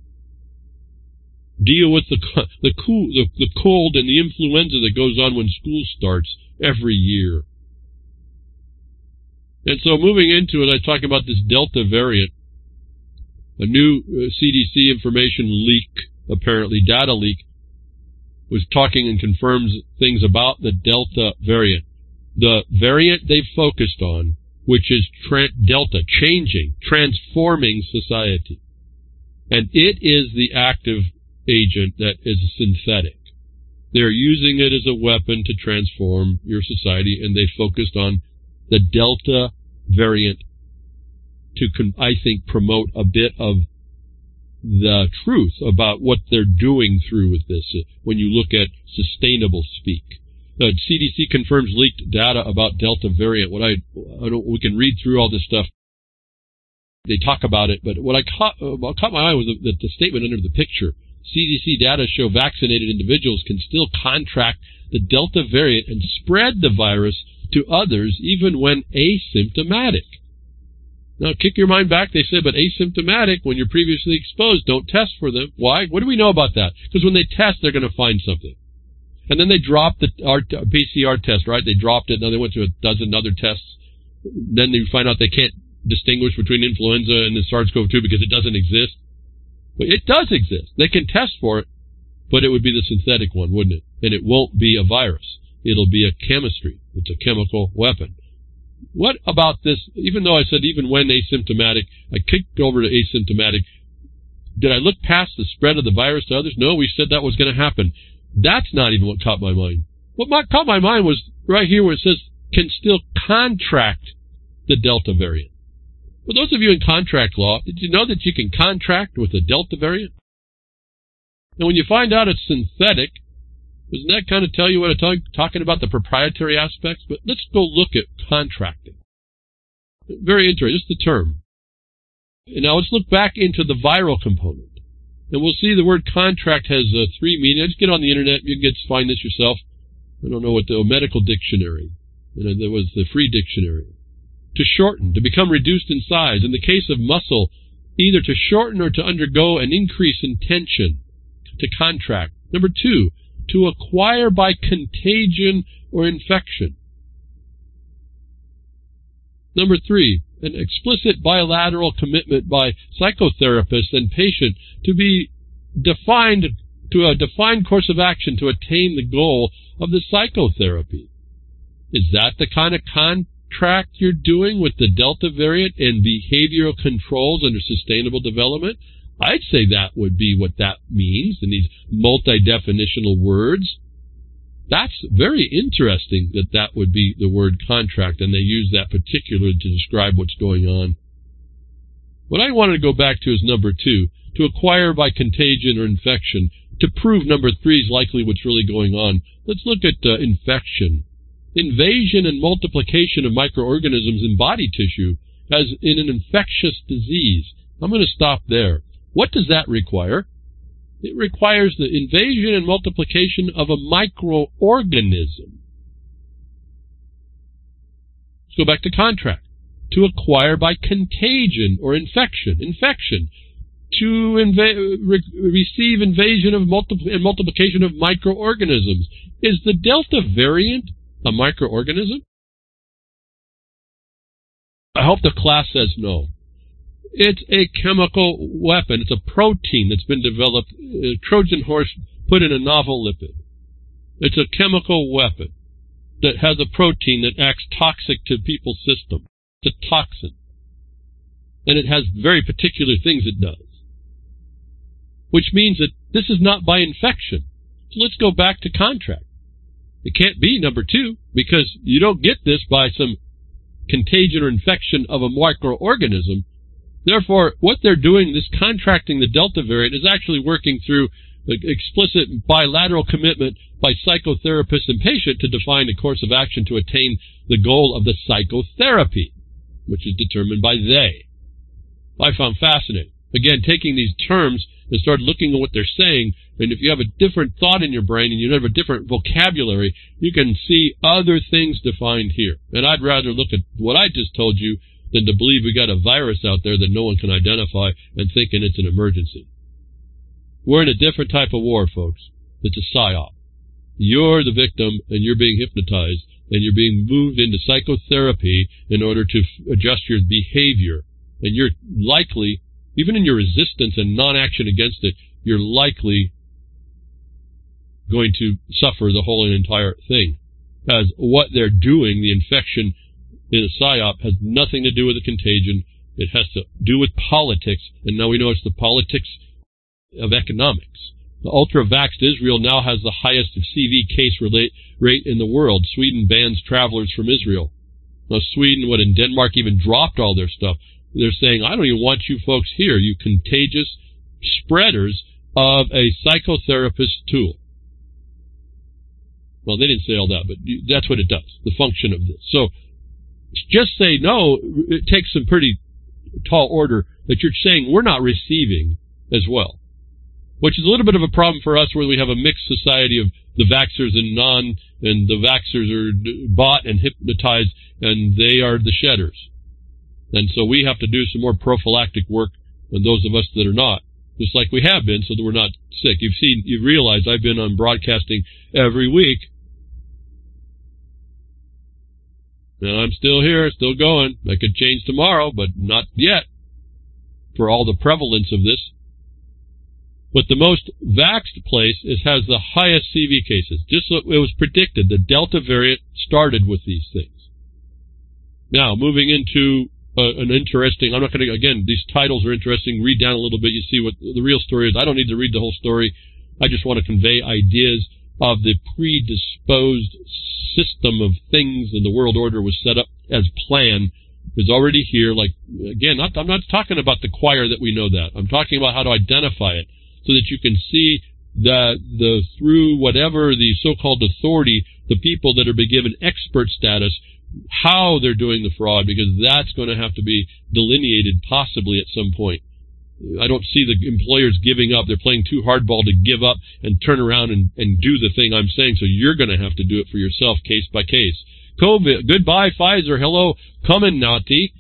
A: Deal with the cold and the influenza that goes on when school starts every year. And so moving into it, I talk about this Delta variant, a new CDC information leak, apparently data leak, was talking and confirms things about the Delta variant. The variant they've focused on, which is Delta, changing, transforming society. And it is the active agent that is synthetic. They're using it as a weapon to transform your society, and they focused on the Delta variant to, I think, promote a bit of the truth about what they're doing through with this when you look at sustainable speak. CDC confirms leaked data about Delta variant. We can read through all this stuff. They talk about it, but what caught my eye was the statement under the picture. CDC data show vaccinated individuals can still contract the Delta variant and spread the virus to others even when asymptomatic. Now, kick your mind back. They said, but asymptomatic, when you're previously exposed, don't test for them. Why? What do we know about that? Because when they test, they're going to find something. And then they dropped the PCR test, right? They dropped it. Now they went to a dozen other tests. Then they find out they can't distinguish between influenza and the SARS-CoV-2 because it doesn't exist. But it does exist. They can test for it, but it would be the synthetic one, wouldn't it? And it won't be a virus. It'll be a chemistry. It's a chemical weapon. What about this? Even though I said even when asymptomatic, I kicked over to asymptomatic. Did I look past the spread of the virus to others? No, we said that was going to happen. That's not even what caught my mind. What caught my mind was right here where it says can still contract the Delta variant. For those of you in contract law, did you know that you can contract with the Delta variant? And when you find out it's synthetic, doesn't that kind of tell you what I'm talking about, the proprietary aspects? But let's go look at contracting. Very interesting, just the term. And now let's look back into the viral component. And we'll see the word contract has three meanings. Just get on the internet, you can find this yourself. I don't know what the medical dictionary. And there was the free dictionary. To shorten, to become reduced in size. In the case of muscle, either to shorten or to undergo an increase in tension. To contract. Number 2, to acquire by contagion or infection. Number 3, an explicit bilateral commitment by psychotherapist and patient to be defined to a defined course of action to attain the goal of the psychotherapy. Is that the kind of contract you're doing with the Delta variant and behavioral controls under sustainable development? I'd say that would be what that means in these multi-definitional words. That's very interesting that would be the word contract, and they use that particularly to describe what's going on. What I wanted to go back to is number 2, to acquire by contagion or infection. To prove number 3 is likely what's really going on, let's look at infection. Invasion and multiplication of microorganisms in body tissue as in an infectious disease. I'm going to stop there. What does that require? It requires the invasion and multiplication of a microorganism. Let's go back to contract. To acquire by contagion or infection. Infection. to receive invasion of and multiplication of microorganisms. Is the Delta variant a microorganism? I hope the class says no. It's a chemical weapon. It's a protein that's been developed. A Trojan horse put in a novel lipid. It's a chemical weapon that has a protein that acts toxic to people's system. It's a toxin. And it has very particular things it does. Which means that this is not by infection. So let's go back to contract. It can't be number 2, because you don't get this by some contagion or infection of a microorganism. Therefore, what they're doing, this contracting the Delta variant, is actually working through explicit bilateral commitment by psychotherapist and patient to define a course of action to attain the goal of the psychotherapy, which is determined by they. I found fascinating. Again, taking these terms and start looking at what they're saying, and if you have a different thought in your brain and you have a different vocabulary, you can see other things defined here. And I'd rather look at what I just told you than to believe we got a virus out there that no one can identify and thinking it's an emergency. We're in a different type of war, folks. It's a psyop. You're the victim, and you're being hypnotized, and you're being moved into psychotherapy in order to adjust your behavior. And you're likely, even in your resistance and non-action against it, you're likely going to suffer the whole and entire thing. As what they're doing, the infection in a psyop, has nothing to do with the contagion. It has to do with politics, and now we know it's the politics of economics. The ultra-vaxxed Israel now has the highest CV case rate in the world. Sweden bans travelers from Israel. Now Sweden, in Denmark even dropped all their stuff. They're saying, I don't even want you folks here, you contagious spreaders of a psychotherapist tool. Well, they didn't say all that, but that's what it does, the function of this. So just say no, it takes some pretty tall order that you're saying we're not receiving as well, which is a little bit of a problem for us where we have a mixed society of the vaxxers and the vaxxers are bought and hypnotized, and they are the shedders. And so we have to do some more prophylactic work than those of us that are not, just like we have been, so that we're not sick. You've realized I've been on broadcasting every week. And I'm still here, still going. I could change tomorrow, but not yet, for all the prevalence of this. But the most vaxxed place has the highest CV cases. Just so it was predicted, the Delta variant started with these things. Now, moving into an interesting, I'm not going to, again, these titles are interesting. Read down a little bit, you see what the real story is. I don't need to read the whole story. I just want to convey ideas of the predisposed system of things, and the world order was set up as planned, is already here. Like, again, I'm not talking about the choir that we know that. I'm talking about how to identify it so that you can see that through whatever the so-called authority, the people that are being given expert status, how they're doing the fraud, because that's going to have to be delineated possibly at some point. I don't see the employers giving up. They're playing too hardball to give up and turn around and do the thing I'm saying, so you're going to have to do it for yourself case by case. COVID, goodbye Pfizer, hello Comirnaty.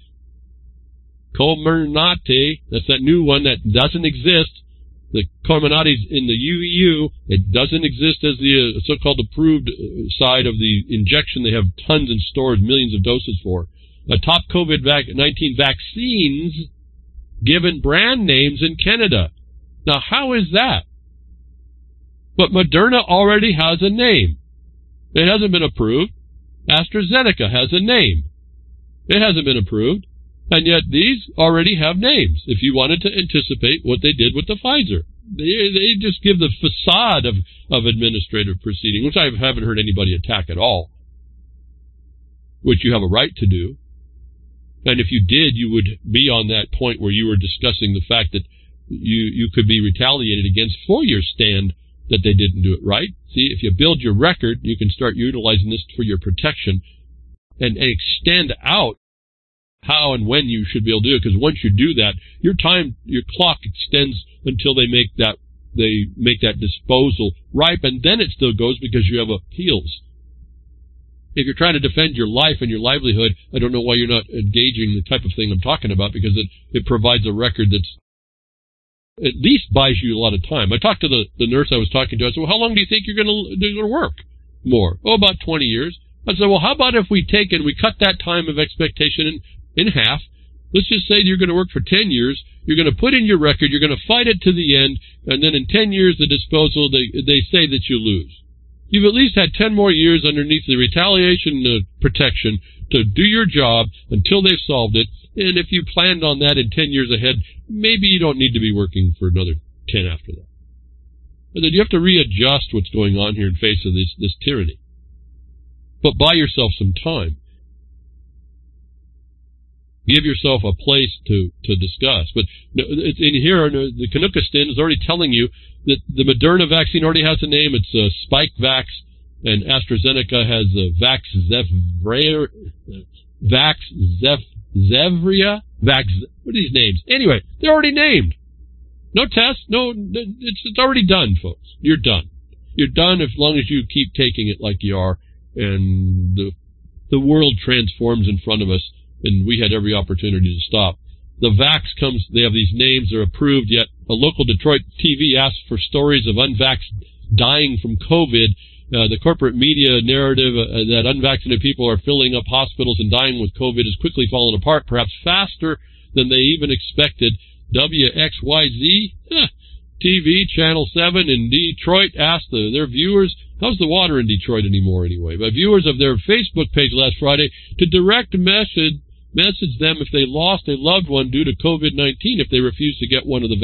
A: Comirnaty, that's that new one that doesn't exist. The Comirnaty's in the EU. It doesn't exist as the so-called approved side of the injection. They have tons in stores, millions of doses for. Top COVID-19 vaccines given brand names in Canada. Now, how is that? But Moderna already has a name. It hasn't been approved. AstraZeneca has a name. It hasn't been approved. And yet these already have names, if you wanted to anticipate what they did with the Pfizer. They just give the facade of administrative proceeding, which I haven't heard anybody attack at all, which you have a right to do. And if you did, you would be on that point where you were discussing the fact that you could be retaliated against for your stand that they didn't do it right. See, if you build your record, you can start utilizing this for your protection and extend out how and when you should be able to do it, because once you do that, your clock extends until they make that disposal ripe, and then it still goes because you have appeals. If you're trying to defend your life and your livelihood, I don't know why you're not engaging the type of thing I'm talking about, because it provides a record that's at least buys you a lot of time. I talked to the nurse I was talking to. I said, well, how long do you think you're going to work more? Oh, about 20 years. I said, well, how about if we cut that time of expectation in half? Let's just say you're going to work for 10 years. You're going to put in your record. You're going to fight it to the end. And then in 10 years, the disposal, they say that you lose. You've at least had 10 more years underneath the retaliation protection to do your job until they've solved it. And if you planned on that in 10 years ahead, maybe you don't need to be working for another 10 after that. But then you have to readjust what's going on here in face of this tyranny. But buy yourself some time. Give yourself a place to discuss. But in here, the Canuckistan is already telling you that the Moderna vaccine already has a name. It's Spikevax, and AstraZeneca has Vaxzevria. What are these names? Anyway, they're already named. No test. No, it's already done, folks. You're done. You're done as long as you keep taking it like you are, and the world transforms in front of us, and we had every opportunity to stop. The vax comes, they have these names, they're approved, yet a local Detroit TV asked for stories of unvaxxed dying from COVID. The corporate media narrative that unvaccinated people are filling up hospitals and dying with COVID is quickly falling apart, perhaps faster than they even expected. WXYZ TV, Channel 7 in Detroit asked their viewers, how's the water in Detroit anymore anyway, by viewers of their Facebook page last Friday to direct message them if they lost a loved one due to COVID-19 if they refused to get one of the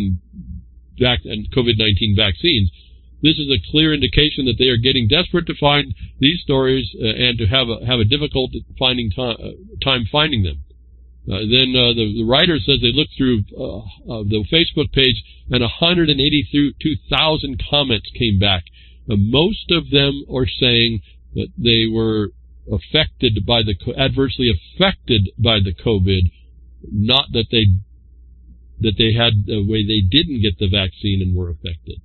A: COVID-19 vaccines. This is a clear indication that they are getting desperate to find these stories and to have a difficult time finding them. Then the writer says they looked through the Facebook page and 182,000 comments came back. Most of them are saying that they were adversely affected by the COVID, not that they had the way they didn't get the vaccine and were affected.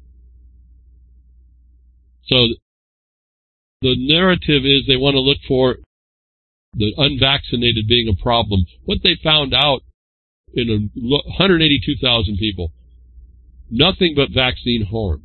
A: So the narrative is they want to look for the unvaccinated being a problem. What they found out in 182,000 people, nothing but vaccine harm.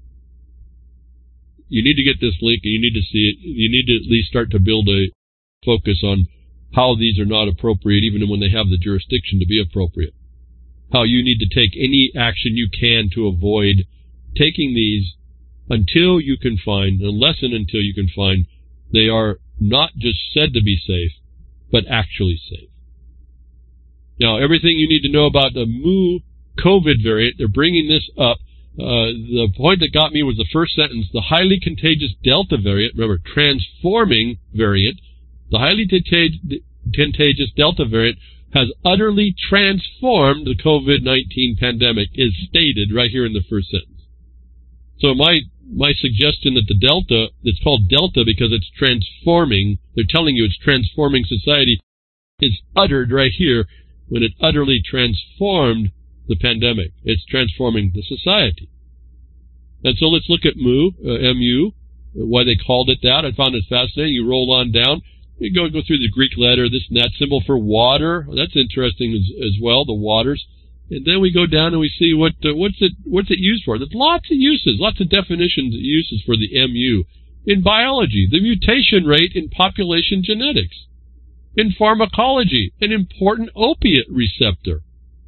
A: You need to get this link and you need to see it. You need to at least start to build a focus on how these are not appropriate, even when they have the jurisdiction to be appropriate. How you need to take any action you can to avoid taking these until you can find, unless and until you can find, they are not just said to be safe, but actually safe. Now, everything you need to know about the Mu COVID variant, they're bringing this up. The point that got me was the first sentence, the highly contagious Delta variant, remember, transforming variant, the highly contagious Delta variant has utterly transformed the COVID-19 pandemic, is stated right here in the first sentence. So my suggestion that the Delta, it's called Delta because it's transforming, they're telling you it's transforming society, is uttered right here when it utterly transformed the pandemic. It's transforming the society. And so let's look at MU, why they called it that. I found it fascinating. You roll on down, you go through the Greek letter, this and that symbol for water. That's interesting as well, the waters. And then we go down and we see what's it used for. There's lots of uses, lots of definitions, uses for the MU. In biology, the mutation rate in population genetics. In pharmacology, an important opiate receptor.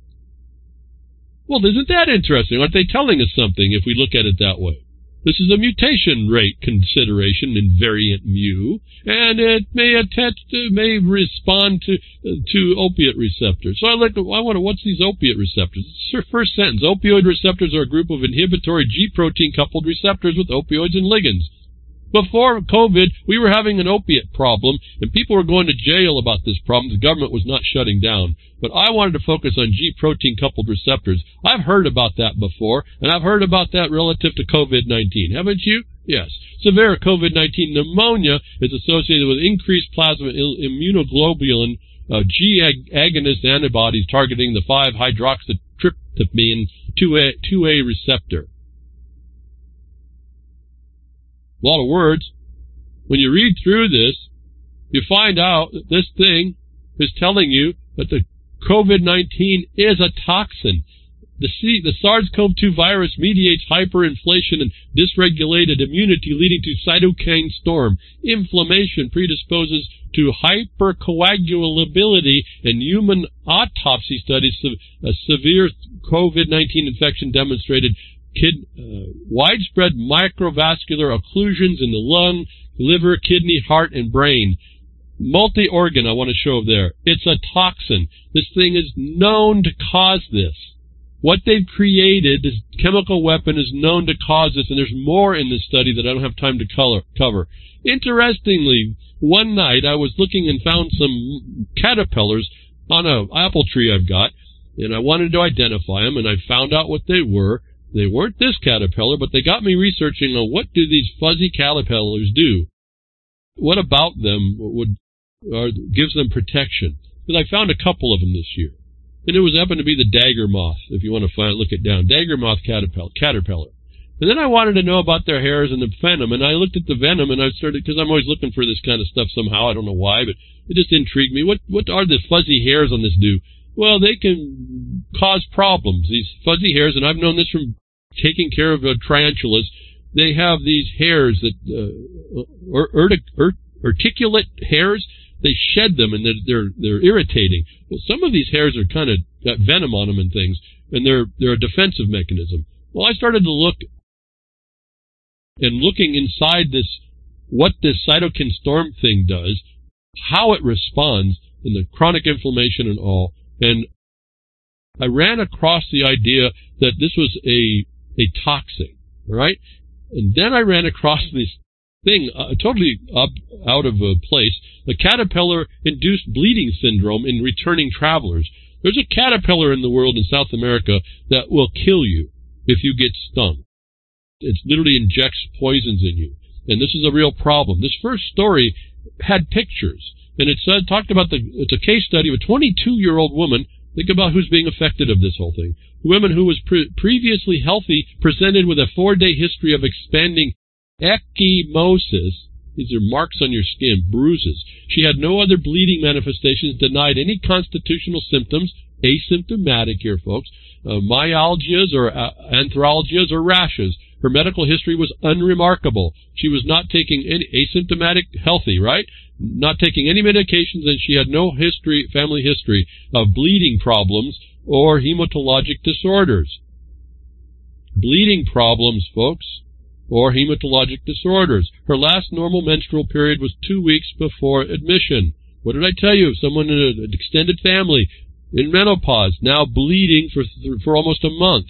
A: Well, isn't that interesting? Aren't they telling us something if we look at it that way? This is a mutation rate consideration in variant mu, and it may respond to opiate receptors. So what's these opiate receptors? First sentence, opioid receptors are a group of inhibitory G protein coupled receptors with opioids and ligands. Before COVID, we were having an opiate problem, and people were going to jail about this problem. The government was not shutting down. But I wanted to focus on G-protein-coupled receptors. I've heard about that before, and I've heard about that relative to COVID-19. Haven't you? Yes. Severe COVID-19 pneumonia is associated with increased plasma immunoglobulin G-agonist antibodies targeting the 5-hydroxytryptamine 2A receptor. A lot of words. When you read through this, you find out that this thing is telling you that the COVID-19 is a toxin. The SARS-CoV-2 virus mediates hyperinflation and dysregulated immunity, leading to cytokine storm. Inflammation predisposes to hypercoagulability, and human autopsy studies of a severe COVID-19 infection demonstrated widespread microvascular occlusions in the lung, liver, kidney, heart, and brain. Multi-organ, I want to show there. It's a toxin. This thing is known to cause this. What they've created, this chemical weapon, is known to cause this, and there's more in this study that I don't have time to cover. Interestingly, one night I was looking and found some caterpillars on an apple tree I've got, and I wanted to identify them, and I found out what they were. They weren't this caterpillar, but they got me researching on what do these fuzzy caterpillars do. What about them gives them protection? Because I found a couple of them this year. And it happened to be the dagger moth, if you want to look it down. Dagger moth caterpillar. And then I wanted to know about their hairs and the venom, and I looked at the venom, and I started, because I'm always looking for this kind of stuff somehow, I don't know why, but it just intrigued me. What are the fuzzy hairs on this do? Well, they can cause problems, these fuzzy hairs, and I've known this from taking care of tarantulas. They have these hairs that, articulate hairs. They shed them, and they're irritating. Well, some of these hairs are kind of got venom on them and things, and they're a defensive mechanism. Well, I started to look, and looking inside this, what this cytokine storm thing does, how it responds, and the chronic inflammation and all, and I ran across the idea that this was a toxin, right? And then I ran across this thing, totally out of place, the caterpillar-induced bleeding syndrome in returning travelers. There's a caterpillar in the world in South America that will kill you if you get stung. It literally injects poisons in you, and this is a real problem. This first story had pictures, and it talked about it's a case study of a 22-year-old woman. Think about who's being affected of this whole thing. A woman who was previously healthy presented with a 4-day history of expanding ecchymosis. These are marks on your skin, bruises. She had no other bleeding manifestations, denied any constitutional symptoms, asymptomatic here, folks, myalgias or arthralgias or rashes. Her medical history was unremarkable. She was not taking any asymptomatic, healthy, right? Not taking any medications, and she had no family history of bleeding problems or hematologic disorders. Bleeding problems, folks, or hematologic disorders. Her last normal menstrual period was 2 weeks before admission. What did I tell you? Someone in an extended family in menopause, now bleeding for almost a month.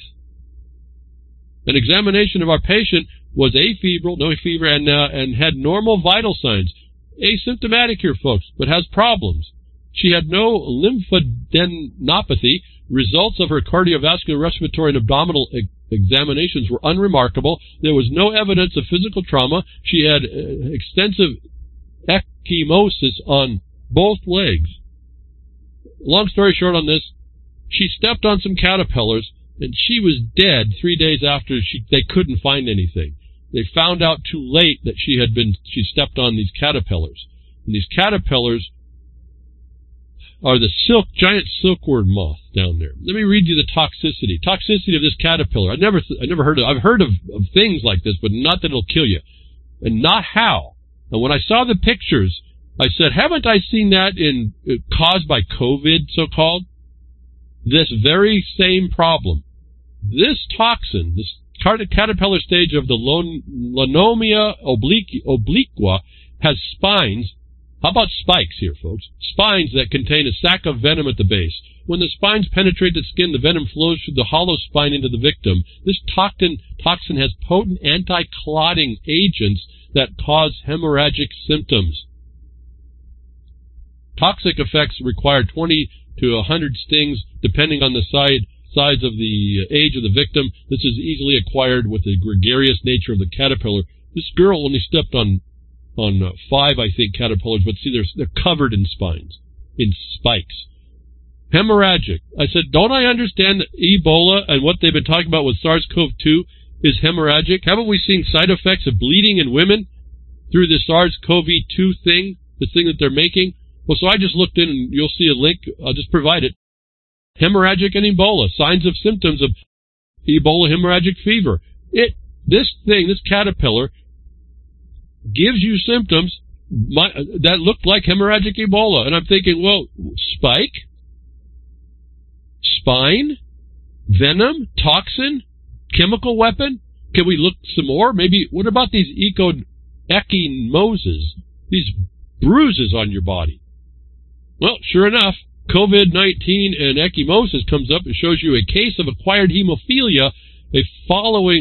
A: An examination of our patient was afebrile, no fever, and had normal vital signs. Asymptomatic here, folks, but has problems. She had no lymphadenopathy. Results of her cardiovascular, respiratory, and abdominal examinations were unremarkable. There was no evidence of physical trauma. She had extensive ecchymosis on both legs. Long story short on this, she stepped on some caterpillars, and she was dead 3 days after they couldn't find anything. They found out too late that she stepped on these caterpillars. And these caterpillars are the giant silkworm moth down there. Let me read you the toxicity. Toxicity of this caterpillar. I've heard of things like this, but not that it'll kill you. And not how. And when I saw the pictures, I said, haven't I seen that caused by COVID, so-called? This very same problem. This toxin, this caterpillar stage of the Lonomia obliqua, has spines. How about spikes here, folks? Spines that contain a sac of venom at the base. When the spines penetrate the skin, the venom flows through the hollow spine into the victim. This toxin has potent anti-clotting agents that cause hemorrhagic symptoms. Toxic effects require 20 to 100 stings, depending on the size of the age of the victim. This is easily acquired with the gregarious nature of the caterpillar. This girl only stepped on 5, I think, caterpillars, but see, they're covered in spines, in spikes. Hemorrhagic. I said, don't I understand that Ebola and what they've been talking about with SARS-CoV-2 is hemorrhagic? Haven't we seen side effects of bleeding in women through the SARS-CoV-2 thing, the thing that they're making? Well, so I just looked in, and you'll see a link. I'll just provide it. hemorrhagic and Ebola, signs of symptoms of Ebola hemorrhagic fever. This caterpillar, gives you symptoms that look like hemorrhagic Ebola. And I'm thinking, well, spike? Spine? Venom? Toxin? Chemical weapon? Can we look some more? Maybe, what about these ecchymoses? These bruises on your body? Well, sure enough, COVID-19 and ecchymosis comes up and shows you a case of acquired hemophilia following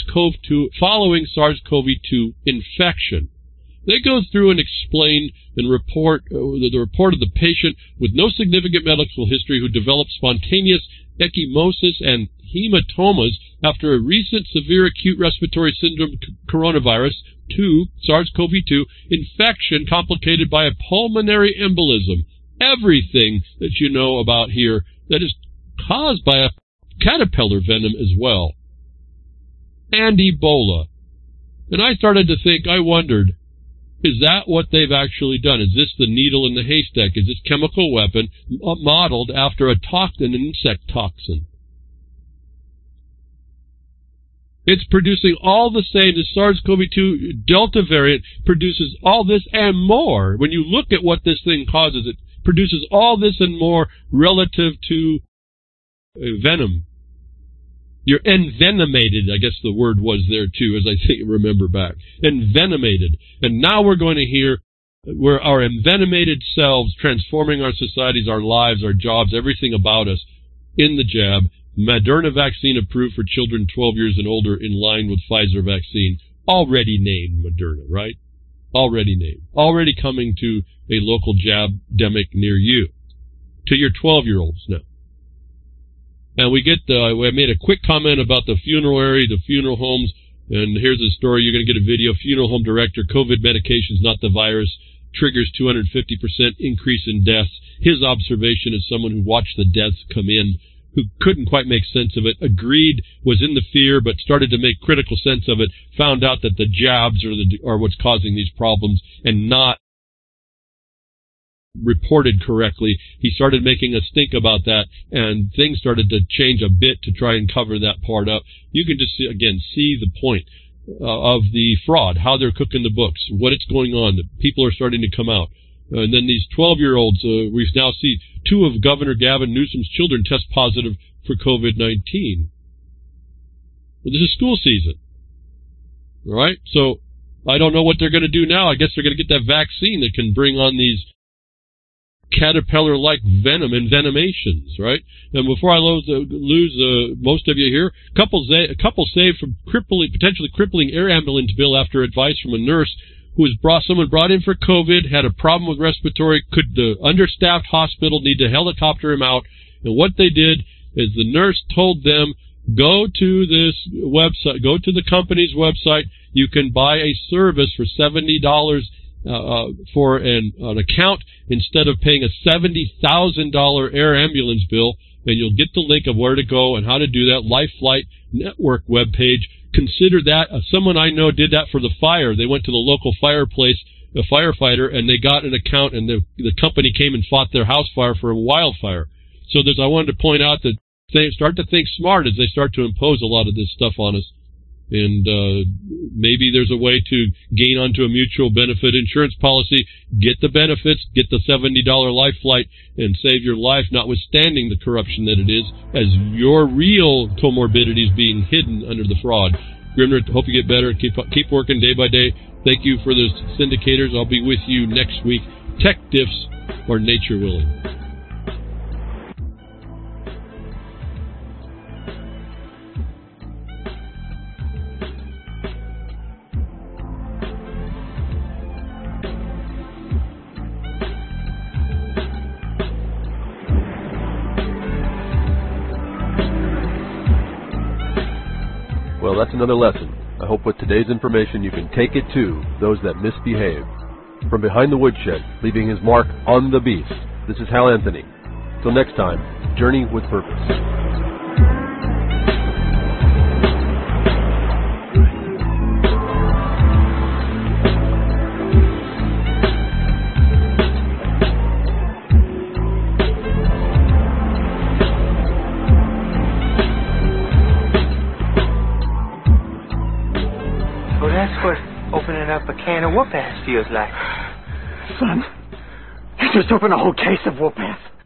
A: SARS-CoV-2 infection. They go through and explain and report the report of the patient with no significant medical history who developed spontaneous ecchymosis and hematomas after a recent severe acute respiratory syndrome coronavirus 2, SARS-CoV-2 infection complicated by a pulmonary embolism. Everything that you know about here that is caused by a caterpillar venom as well. And Ebola. And I started to think, I wondered, is that what they've actually done? Is this the needle in the haystack? Is this chemical weapon modeled after an insect toxin? It's producing all the same. The SARS-CoV-2 Delta variant produces all this and more. When you look at what this thing causes, it produces all this and more relative to venom. You're envenomated, I guess the word was there too, as I remember back. Envenomated. And now we're going to hear where our envenomated selves transforming our societies, our lives, our jobs, everything about us in the jab. Moderna vaccine approved for children 12 years and older in line with Pfizer vaccine. Already named Moderna, right? Already named. Already coming to a local jab-demic near you. To your 12-year-olds now. And we made a quick comment about the funerary, the funeral homes, and here's a story. You're going to get a video. Funeral home director, COVID medications, not the virus, triggers 250% increase in deaths. His observation as someone who watched the deaths come in, who couldn't quite make sense of it, agreed, was in the fear, but started to make critical sense of it, found out that the jabs are what's causing these problems and not reported correctly. He started making us think about that, and things started to change a bit to try and cover that part up. You can just see the point of the fraud, how they're cooking the books, what it's going on, that people are starting to come out. And then these 12-year-olds, we now see 2 of Governor Gavin Newsom's children test positive for COVID-19. Well, this is school season. All right? So I don't know what they're going to do now. I guess they're going to get that vaccine that can bring on these caterpillar-like venom and venomations, right? And before I lose most of you here, a couple saved from potentially crippling air ambulance bill after advice from a nurse who was someone brought in for COVID, had a problem with respiratory, the understaffed hospital need to helicopter him out, and what they did is the nurse told them, go to this website, go to the company's website, you can buy a service for $70 for an account instead of paying a $70,000 air ambulance bill, and you'll get the link of where to go and how to do that. Life Flight Network webpage. Consider that. Someone I know did that for the fire. They went to the local fireplace, a firefighter, and they got an account, and the company came and fought their house fire for a wildfire. So I wanted to point out that they start to think smart as they start to impose a lot of this stuff on us. And maybe there's a way to gain onto a mutual benefit insurance policy, get the benefits, get the $70 life flight, and save your life, notwithstanding the corruption that it is, as your real comorbidities being hidden under the fraud. Grimner, hope you get better. Keep working day by day. Thank you for the syndicators. I'll be with you next week. Tech diffs or nature willing.
B: Well, that's another lesson. I hope with today's information you can take it to those that misbehave. From behind the woodshed, leaving his mark on the beast, this is Hal Anthony. Till next time, journey with purpose.
C: opening up a can of whoop-ass feels like.
D: Son, you just opened a whole case of whoop-ass.